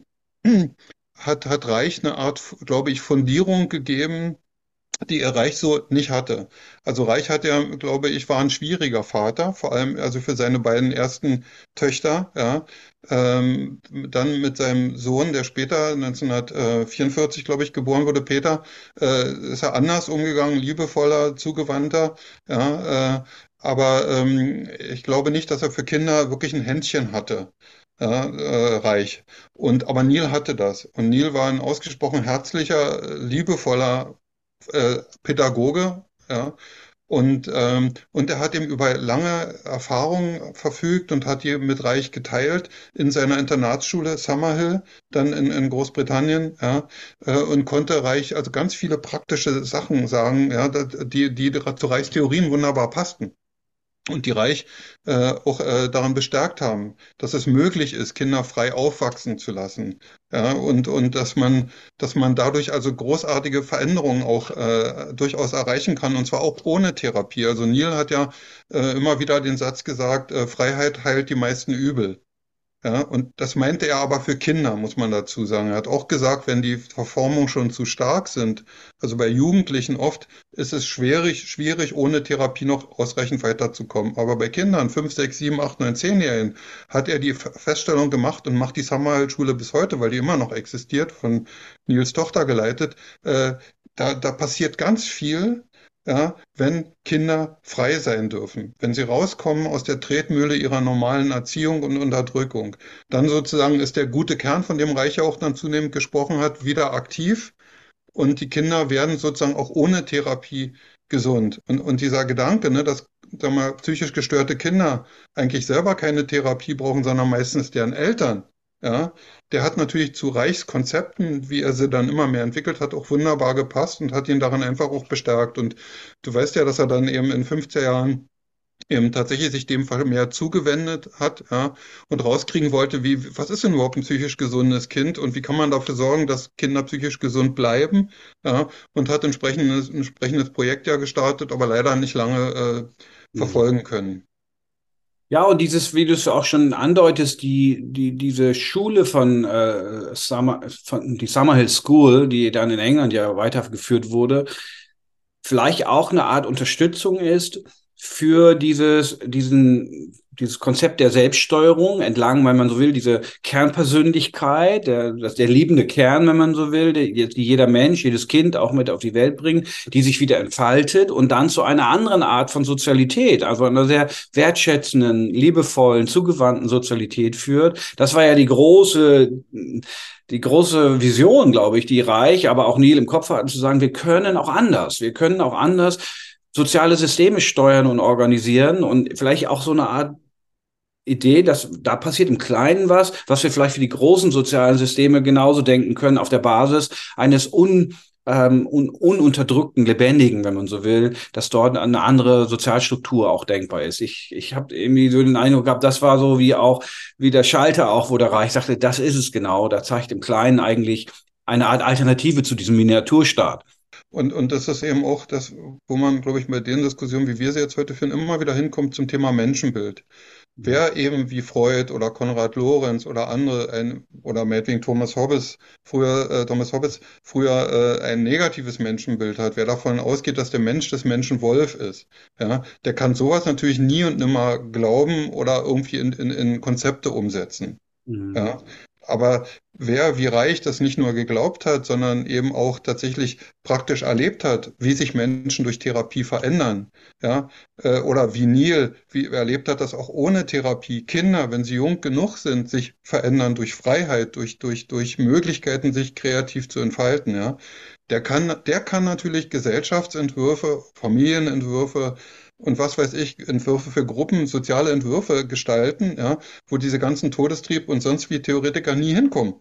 hat, hat Reich eine Art, glaube ich, Fundierung gegeben, die er Reich so nicht hatte. Also Reich hat ja, glaube ich, war ein schwieriger Vater, vor allem also für seine beiden ersten Töchter, ja. Ähm, dann mit seinem Sohn, der später neunzehnhundertvierundvierzig, glaube ich, geboren wurde, Peter, äh, ist er anders umgegangen, liebevoller, zugewandter, ja. Äh, aber ähm, ich glaube nicht, dass er für Kinder wirklich ein Händchen hatte. Ja, äh, Reich. Und aber Neil hatte das. Und Neil war ein ausgesprochen herzlicher, liebevoller äh, Pädagoge, ja, Und, ähm, und er hat eben über lange Erfahrung verfügt und hat die mit Reich geteilt in seiner Internatsschule Summerhill, dann in, in Großbritannien, ja, äh, und konnte Reich also ganz viele praktische Sachen sagen, ja, da- die, die zu Reichs Theorien wunderbar passten. Und die Reich äh, auch äh, daran bestärkt haben, dass es möglich ist, Kinder frei aufwachsen zu lassen. Ja, und, und dass man, dass man dadurch also großartige Veränderungen auch äh, durchaus erreichen kann, und zwar auch ohne Therapie. Also Neil hat ja äh, immer wieder den Satz gesagt, äh, Freiheit heilt die meisten Übel. Ja, und das meinte er aber für Kinder, muss man dazu sagen. Er hat auch gesagt, wenn die Verformungen schon zu stark sind, also bei Jugendlichen oft, ist es schwierig, schwierig, ohne Therapie noch ausreichend weiterzukommen. Aber bei Kindern, fünf, sechs, sieben, acht, neun, zehnjährigen, hat er die Feststellung gemacht und macht die Summerhill-Schule bis heute, weil die immer noch existiert, von Nils Tochter geleitet. Äh, da, da passiert ganz viel, ja, wenn Kinder frei sein dürfen, wenn sie rauskommen aus der Tretmühle ihrer normalen Erziehung und Unterdrückung. Dann sozusagen ist der gute Kern, von dem Reich ja auch dann zunehmend gesprochen hat, wieder aktiv, und die Kinder werden sozusagen auch ohne Therapie gesund. Und, und dieser Gedanke, ne, dass sagen wir, psychisch gestörte Kinder eigentlich selber keine Therapie brauchen, sondern meistens deren Eltern, ja, der hat natürlich zu Reichs Konzepten, wie er sie dann immer mehr entwickelt hat, auch wunderbar gepasst und hat ihn darin einfach auch bestärkt. Und du weißt ja, dass er dann eben in fünfziger Jahren eben tatsächlich sich dem Fall mehr zugewendet hat, ja, und rauskriegen wollte, wie, was ist denn überhaupt ein psychisch gesundes Kind und wie kann man dafür sorgen, dass Kinder psychisch gesund bleiben, ja, und hat entsprechendes, ein entsprechendes Projekt ja gestartet, aber leider nicht lange äh, Mhm. verfolgen können. Ja, und dieses, wie du es auch schon andeutest, die, die, diese Schule von, äh, Summer, von die Summerhill School, die dann in England ja weitergeführt wurde, vielleicht auch eine Art Unterstützung ist für dieses, diesen, dieses Konzept der Selbststeuerung entlang, wenn man so will, diese Kernpersönlichkeit, der, das, der liebende Kern, wenn man so will, die, die jeder Mensch, jedes Kind auch mit auf die Welt bringt, die sich wieder entfaltet und dann zu einer anderen Art von Sozialität, also einer sehr wertschätzenden, liebevollen, zugewandten Sozialität führt. Das war ja die große die große Vision, glaube ich, die Reich, aber auch Neil im Kopf hatten, zu sagen, wir können auch anders. Wir können auch anders soziale Systeme steuern und organisieren und vielleicht auch so eine Art Idee, dass da passiert im Kleinen was, was wir vielleicht für die großen sozialen Systeme genauso denken können, auf der Basis eines un, ähm, un, ununterdrückten, lebendigen, wenn man so will, dass dort eine andere Sozialstruktur auch denkbar ist. Ich, ich habe irgendwie so den Eindruck gehabt, das war so wie auch, wie der Schalter auch, wo der Reich sagte, das ist es genau. Da zeigt im Kleinen eigentlich eine Art Alternative zu diesem Miniaturstaat. Und, und das ist eben auch das, wo man, glaube ich, bei den Diskussionen, wie wir sie jetzt heute führen, immer wieder hinkommt zum Thema Menschenbild. Wer eben wie Freud oder Konrad Lorenz oder andere ein, oder meinetwegen Thomas Hobbes früher äh, Thomas Hobbes früher äh, ein negatives Menschenbild hat, wer davon ausgeht, dass der Mensch des Menschen Wolf ist, ja, der kann sowas natürlich nie und nimmer glauben oder irgendwie in, in, in Konzepte umsetzen. Mhm. Ja, aber wer wie Reich das nicht nur geglaubt hat, sondern eben auch tatsächlich praktisch erlebt hat, wie sich Menschen durch Therapie verändern, ja, äh, oder wie Neil, wie er erlebt hat, dass auch ohne Therapie Kinder, wenn sie jung genug sind, sich verändern durch Freiheit, durch, durch, durch Möglichkeiten, sich kreativ zu entfalten, ja. Der kann, der kann natürlich Gesellschaftsentwürfe, Familienentwürfe, und was weiß ich, Entwürfe für Gruppen, soziale Entwürfe gestalten, ja, wo diese ganzen Todestrieb und sonst wie Theoretiker nie hinkommen.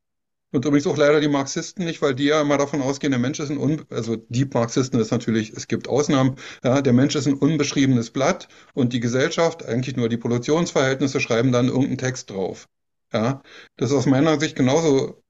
Und übrigens auch leider die Marxisten nicht, weil die ja immer davon ausgehen, der Mensch ist ein, un also die Marxisten ist natürlich, es gibt Ausnahmen, ja, der Mensch ist ein unbeschriebenes Blatt und die Gesellschaft, eigentlich nur die Produktionsverhältnisse, schreiben dann irgendeinen Text drauf. Ja, das ist aus meiner Sicht genauso,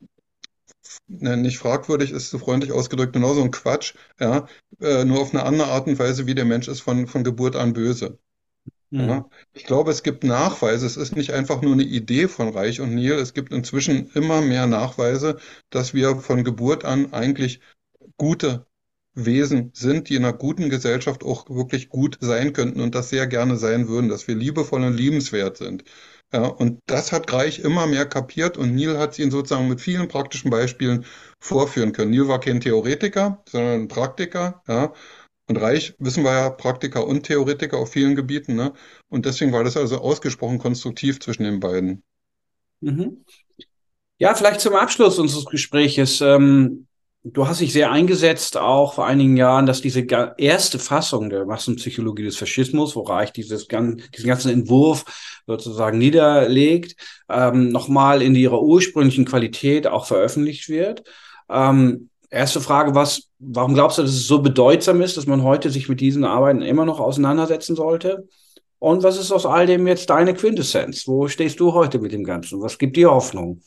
ne, nicht fragwürdig, ist zu freundlich ausgedrückt, genauso ein Quatsch, ja, äh, nur auf eine andere Art und Weise, wie der Mensch ist von, von Geburt an böse. Mhm. Ja, ich glaube, es gibt Nachweise. Es ist nicht einfach nur eine Idee von Reich und Nil. Es gibt inzwischen immer mehr Nachweise, dass wir von Geburt an eigentlich gute Wesen sind, die in einer guten Gesellschaft auch wirklich gut sein könnten und das sehr gerne sein würden, dass wir liebevoll und liebenswert sind. Ja, und das hat Reich immer mehr kapiert und Neil hat sie ihn sozusagen mit vielen praktischen Beispielen vorführen können. Neil war kein Theoretiker, sondern ein Praktiker, ja. Und Reich, wissen wir ja, Praktiker und Theoretiker auf vielen Gebieten, ne? Und deswegen war das also ausgesprochen konstruktiv zwischen den beiden. Mhm. Ja, vielleicht zum Abschluss unseres Gespräches. Ähm, Du hast dich sehr eingesetzt, auch vor einigen Jahren, dass diese erste Fassung der Massenpsychologie des Faschismus, wo Reich dieses, diesen ganzen Entwurf sozusagen niederlegt, ähm, nochmal in ihrer ursprünglichen Qualität auch veröffentlicht wird. Ähm, erste Frage, was, warum glaubst du, dass es so bedeutsam ist, dass man heute sich mit diesen Arbeiten immer noch auseinandersetzen sollte? Und was ist aus all dem jetzt deine Quintessenz? Wo stehst du heute mit dem Ganzen? Was gibt dir Hoffnung?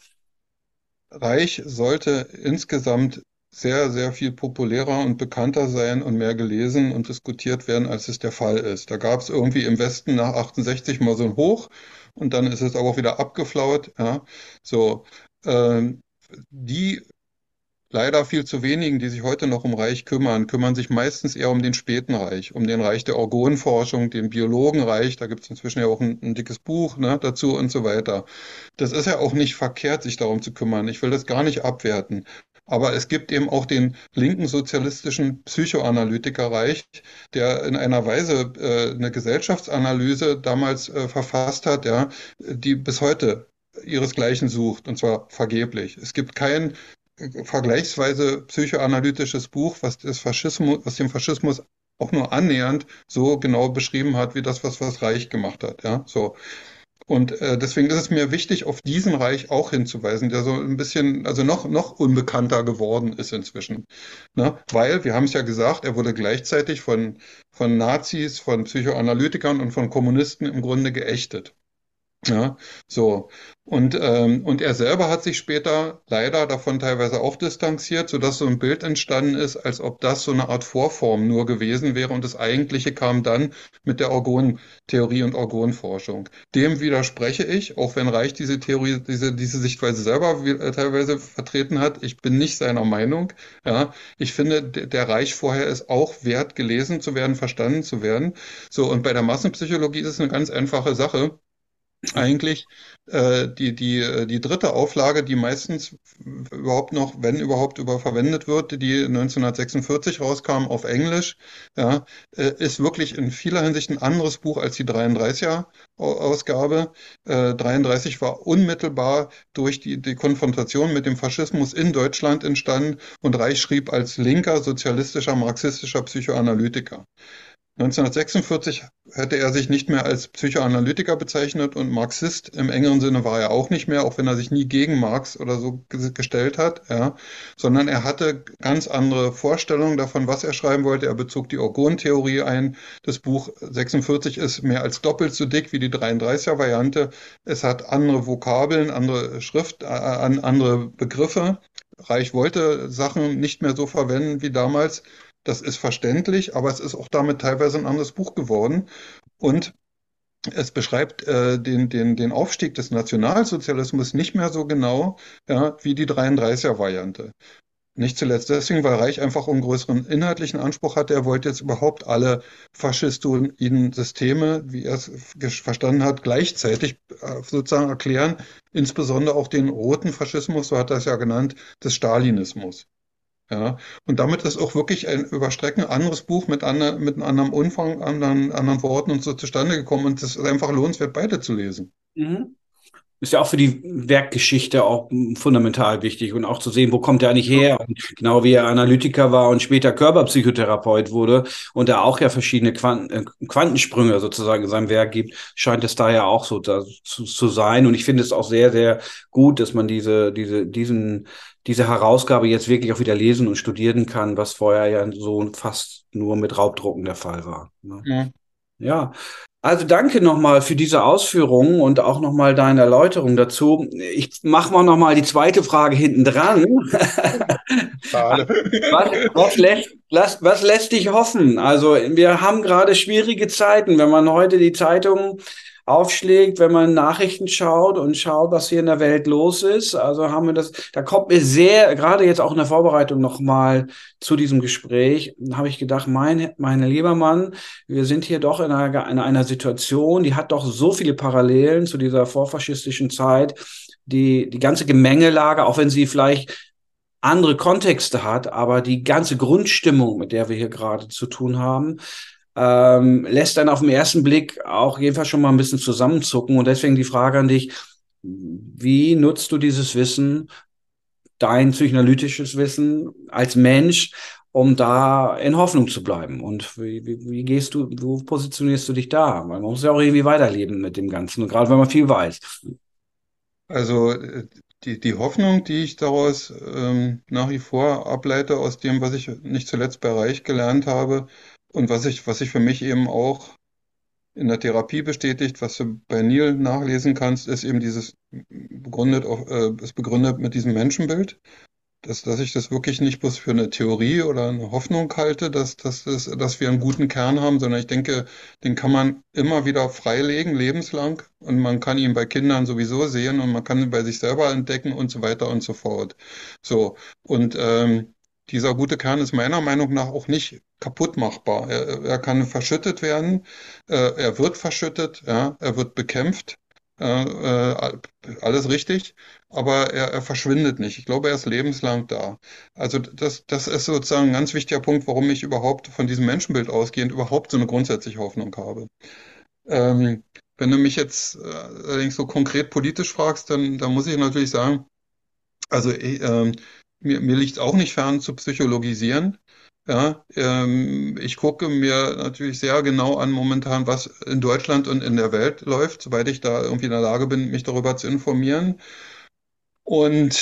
Reich sollte insgesamt sehr, sehr viel populärer und bekannter sein und mehr gelesen und diskutiert werden, als es der Fall ist. Da gab es irgendwie im Westen nach achtundsechzig mal so ein Hoch und dann ist es aber auch wieder abgeflaut. Ja. So, ähm, die leider viel zu wenigen, die sich heute noch um Reich kümmern, kümmern sich meistens eher um den späten Reich, um den Reich der Orgonenforschung, den Biologenreich. Da gibt es inzwischen ja auch ein, ein dickes Buch, ne, dazu und so weiter. Das ist ja auch nicht verkehrt, sich darum zu kümmern. Ich will das gar nicht abwerten. Aber es gibt eben auch den linken sozialistischen Psychoanalytikerreich, der in einer Weise äh, eine Gesellschaftsanalyse damals äh, verfasst hat, ja, die bis heute ihresgleichen sucht, und zwar vergeblich. Es gibt kein vergleichsweise psychoanalytisches Buch, was das Faschismus, was den Faschismus auch nur annähernd so genau beschrieben hat, wie das, was was Reich gemacht hat. Ja, so. Und äh, deswegen ist es mir wichtig, auf diesen Reich auch hinzuweisen, der so ein bisschen, also noch, noch unbekannter geworden ist inzwischen. Ne? Weil, wir haben es ja gesagt, er wurde gleichzeitig von, von Nazis, von Psychoanalytikern und von Kommunisten im Grunde geächtet. Ja, so. Und, ähm, und er selber hat sich später leider davon teilweise auch distanziert, sodass so ein Bild entstanden ist, als ob das so eine Art Vorform nur gewesen wäre und das Eigentliche kam dann mit der Orgontheorie und Orgonforschung. Dem widerspreche ich, auch wenn Reich diese Theorie, diese, diese Sichtweise selber äh, teilweise vertreten hat. Ich bin nicht seiner Meinung. Ja, ich finde, der Reich vorher ist auch wert, gelesen zu werden, verstanden zu werden. So, und bei der Massenpsychologie ist es eine ganz einfache Sache. Eigentlich äh, die, die, äh, die dritte Auflage, die meistens überhaupt noch, wenn überhaupt, über verwendet wird, die neunzehnhundertsechsundvierzig rauskam auf Englisch, ja, äh, ist wirklich in vieler Hinsicht ein anderes Buch als die dreiunddreißiger Ausgabe. Äh, dreiunddreißig war unmittelbar durch die, die Konfrontation mit dem Faschismus in Deutschland entstanden und Reich schrieb als linker, sozialistischer, marxistischer Psychoanalytiker. neunzehnhundertsechsundvierzig hätte er sich nicht mehr als Psychoanalytiker bezeichnet und Marxist im engeren Sinne war er auch nicht mehr, auch wenn er sich nie gegen Marx oder so gestellt hat, ja, sondern er hatte ganz andere Vorstellungen davon, was er schreiben wollte. Er bezog die Orgontheorie ein. Das Buch sechsundvierzig ist mehr als doppelt so dick wie die dreiunddreißiger Variante. Es hat andere Vokabeln, andere Schrift, äh, andere Begriffe. Reich wollte Sachen nicht mehr so verwenden wie damals. Das ist verständlich, aber es ist auch damit teilweise ein anderes Buch geworden. Und es beschreibt äh, den, den, den Aufstieg des Nationalsozialismus nicht mehr so genau, ja, wie die dreiunddreißiger Variante. Nicht zuletzt deswegen, weil Reich einfach einen größeren inhaltlichen Anspruch hatte. Er wollte jetzt überhaupt alle faschistoiden Systeme, wie er es verstanden hat, gleichzeitig äh, sozusagen erklären, insbesondere auch den roten Faschismus, so hat er es ja genannt, des Stalinismus. Ja, und damit ist auch wirklich ein über Strecken anderes Buch mit, ander, mit einem anderen Umfang, anderen, anderen Worten und so zustande gekommen. Und es ist einfach lohnenswert, beide zu lesen. Mhm. Ist ja auch für die Werkgeschichte auch fundamental wichtig und auch zu sehen, wo kommt er eigentlich her? Und genau wie er Analytiker war und später Körperpsychotherapeut wurde und er auch ja verschiedene Quanten, äh, Quantensprünge sozusagen in seinem Werk gibt, scheint es da ja auch so da, zu, zu sein. Und ich finde es auch sehr, sehr gut, dass man diese, diese, diesen, diese Herausgabe jetzt wirklich auch wieder lesen und studieren kann, was vorher ja so fast nur mit Raubdrucken der Fall war. Ne? Ja. Ja, also danke nochmal für diese Ausführungen und auch nochmal deine Erläuterung dazu. Ich mache mal nochmal die zweite Frage hinten dran. Schade. Was, was, lässt, was, was lässt dich hoffen? Also wir haben gerade schwierige Zeiten. Wenn man heute die Zeitung aufschlägt, wenn man Nachrichten schaut und schaut, was hier in der Welt los ist, also haben wir das, da kommt mir sehr, gerade jetzt auch in der Vorbereitung nochmal zu diesem Gespräch, habe ich gedacht, mein, mein lieber Mann, wir sind hier doch in einer, in einer Situation, die hat doch so viele Parallelen zu dieser vorfaschistischen Zeit, die, die ganze Gemengelage, auch wenn sie vielleicht andere Kontexte hat, aber die ganze Grundstimmung, mit der wir hier gerade zu tun haben, ähm, lässt dann auf den ersten Blick auch jedenfalls schon mal ein bisschen zusammenzucken. Und deswegen die Frage an dich, wie nutzt du dieses Wissen dein psychoanalytisches Wissen als Mensch, um da in Hoffnung zu bleiben. Und wie, wie, wie gehst du, wo positionierst du dich da? Weil man muss ja auch irgendwie weiterleben mit dem Ganzen, und gerade wenn man viel weiß. Also äh, die, die Hoffnung, die ich daraus ähm, nach wie vor ableite aus dem, was ich nicht zuletzt bei Reich gelernt habe und was ich, was ich für mich eben auch in der Therapie bestätigt, was du bei Neil nachlesen kannst, ist eben dieses begründet auf, äh, ist begründet mit diesem Menschenbild. Dass, dass ich das wirklich nicht bloß für eine Theorie oder eine Hoffnung halte, dass, dass, dass, dass wir einen guten Kern haben, sondern ich denke, den kann man immer wieder freilegen, lebenslang. Und man kann ihn bei Kindern sowieso sehen und man kann ihn bei sich selber entdecken und so weiter und so fort. So. Und ähm, dieser gute Kern ist meiner Meinung nach auch nicht kaputt machbar. Er, er kann verschüttet werden, äh, er wird verschüttet, ja, er wird bekämpft. Äh, äh, alles richtig, aber er, er verschwindet nicht. Ich glaube, er ist lebenslang da. Also das, das ist sozusagen ein ganz wichtiger Punkt, warum ich überhaupt von diesem Menschenbild ausgehend überhaupt so eine grundsätzliche Hoffnung habe. Ähm, wenn du mich jetzt äh, allerdings so konkret politisch fragst, dann, dann muss ich natürlich sagen, also ich, ähm, mir, mir liegt auch nicht fern zu psychologisieren. Ja, ähm, ich gucke mir natürlich sehr genau an momentan, was in Deutschland und in der Welt läuft, soweit ich da irgendwie in der Lage bin, mich darüber zu informieren. Und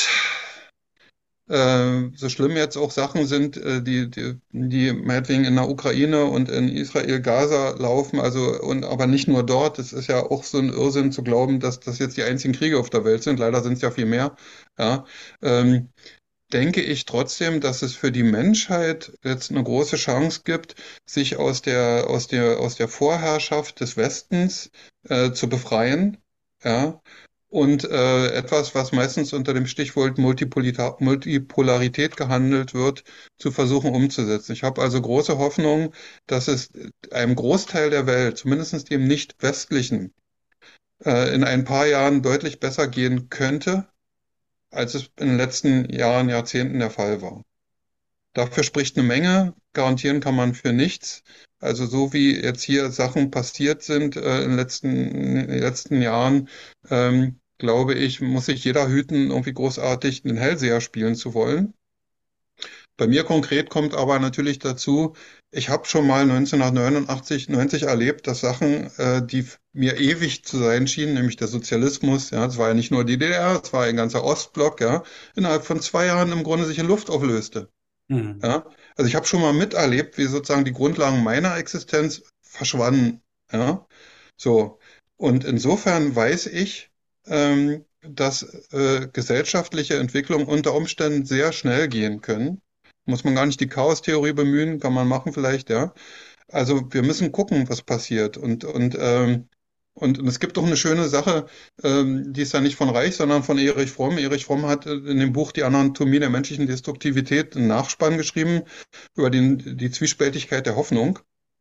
äh, so schlimm jetzt auch Sachen sind, äh, die, die, die meinetwegen in der Ukraine und in Israel, Gaza laufen, also und aber nicht nur dort. Es ist ja auch so ein Irrsinn zu glauben, dass das jetzt die einzigen Kriege auf der Welt sind. Leider sind es ja viel mehr. Ja, ähm, denke ich trotzdem, dass es für die Menschheit jetzt eine große Chance gibt, sich aus der aus der aus der Vorherrschaft des Westens äh, zu befreien. Ja, und äh, etwas, was meistens unter dem Stichwort Multipolita Multipolarität gehandelt wird, zu versuchen umzusetzen. Ich habe also große Hoffnung, dass es einem Großteil der Welt, zumindest dem nicht westlichen, äh, in ein paar Jahren deutlich besser gehen könnte, als es in den letzten Jahren, Jahrzehnten der Fall war. Dafür spricht eine Menge, garantieren kann man für nichts. Also so wie jetzt hier Sachen passiert sind äh, in den letzten, in den letzten Jahren, ähm, glaube ich, muss sich jeder hüten, irgendwie großartig den Hellseher spielen zu wollen. Bei mir konkret kommt aber natürlich dazu, ich habe schon mal neunzehnhundertneunundachtzig, neunzig erlebt, dass Sachen, äh, die mir ewig zu sein schienen, nämlich der Sozialismus, ja, es war ja nicht nur die D D R, es war ein ganzer Ostblock, ja, innerhalb von zwei Jahren im Grunde sich in Luft auflöste. Mhm. Ja, also ich habe schon mal miterlebt, wie sozusagen die Grundlagen meiner Existenz verschwanden. Ja, so. Und insofern weiß ich, ähm, dass äh, gesellschaftliche Entwicklungen unter Umständen sehr schnell gehen können. Muss man gar nicht die Chaostheorie bemühen, kann man machen vielleicht, ja. Also wir müssen gucken, was passiert. Und, und, ähm, und, und es gibt doch eine schöne Sache, ähm, die ist ja nicht von Reich, sondern von Erich Fromm. Erich Fromm hat äh, in dem Buch Die Anatomie der menschlichen Destruktivität einen Nachspann geschrieben über den, die Zwiespältigkeit der Hoffnung.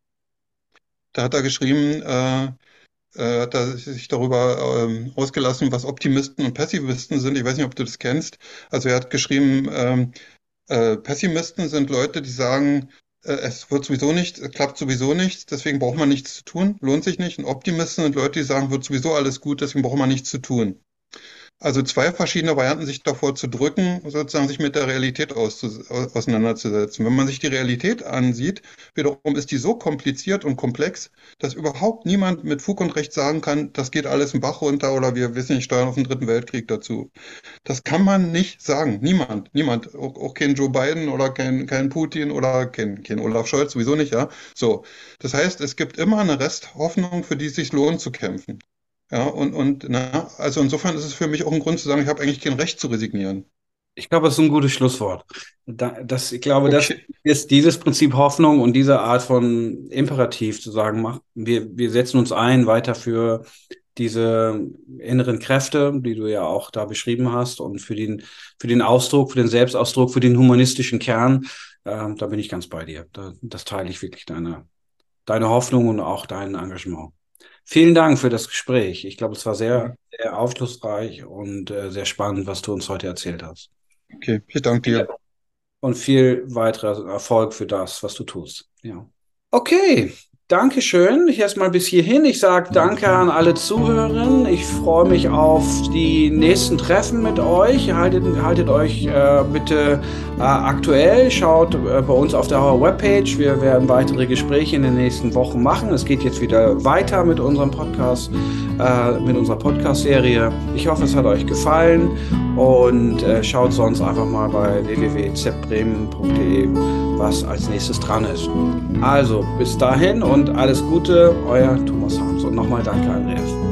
Da hat er geschrieben, äh, äh, hat er sich darüber ähm, ausgelassen, was Optimisten und Pessimisten sind. Ich weiß nicht, ob du das kennst. Also er hat geschrieben, ähm, äh, Pessimisten sind Leute, die sagen, äh, es wird sowieso nicht, es klappt sowieso nicht, deswegen braucht man nichts zu tun, lohnt sich nicht. Und Optimisten sind Leute, die sagen, wird sowieso alles gut, deswegen braucht man nichts zu tun. Also zwei verschiedene Varianten, sich davor zu drücken, sozusagen sich mit der Realität auszu- au- auseinanderzusetzen. Wenn man sich die Realität ansieht, wiederum ist die so kompliziert und komplex, dass überhaupt niemand mit Fug und Recht sagen kann, das geht alles im Bach runter oder wir wissen nicht, steuern auf den Dritten Weltkrieg dazu. Das kann man nicht sagen. Niemand, niemand. Auch, auch kein Joe Biden oder kein, kein Putin oder kein, kein Olaf Scholz, sowieso nicht, ja. So. Das heißt, es gibt immer eine Resthoffnung, für die es sich lohnt zu kämpfen. Ja, und, und, na, also insofern ist es für mich auch ein Grund zu sagen, ich habe eigentlich kein Recht zu resignieren. Ich glaube, das ist ein gutes Schlusswort. Da, das, ich glaube, das Okay. ist dieses Prinzip Hoffnung und diese Art von Imperativ zu sagen, mach, wir, wir setzen uns ein weiter für diese inneren Kräfte, die du ja auch da beschrieben hast, und für den, für den Ausdruck, für den Selbstausdruck, für den humanistischen Kern. Ähm, da bin ich ganz bei dir. Da, das teile ich wirklich deine, deine Hoffnung und auch dein Engagement. Vielen Dank für das Gespräch. Ich glaube, es war sehr, Ja, sehr aufschlussreich und äh, sehr spannend, was du uns heute erzählt hast. okay, ich danke dir. Und viel weiterer Erfolg für das, was du tust. Ja. Okay, Dankeschön. Ich erstmal bis hierhin. Ich sage danke an alle Zuhörerinnen. Ich freue mich auf die nächsten Treffen mit euch. Haltet, haltet euch äh, bitte äh, aktuell. Schaut äh, bei uns auf der Webpage. Wir werden weitere Gespräche in den nächsten Wochen machen. Es geht jetzt wieder weiter mit unserem Podcast, äh, mit unserer Podcast-Serie. Ich hoffe, es hat euch gefallen und äh, schaut sonst einfach mal bei w w w punkt z bremen punkt d e, was als nächstes dran ist. Also, bis dahin und alles Gute, euer Thomas Harms. Und nochmal danke, Andreas.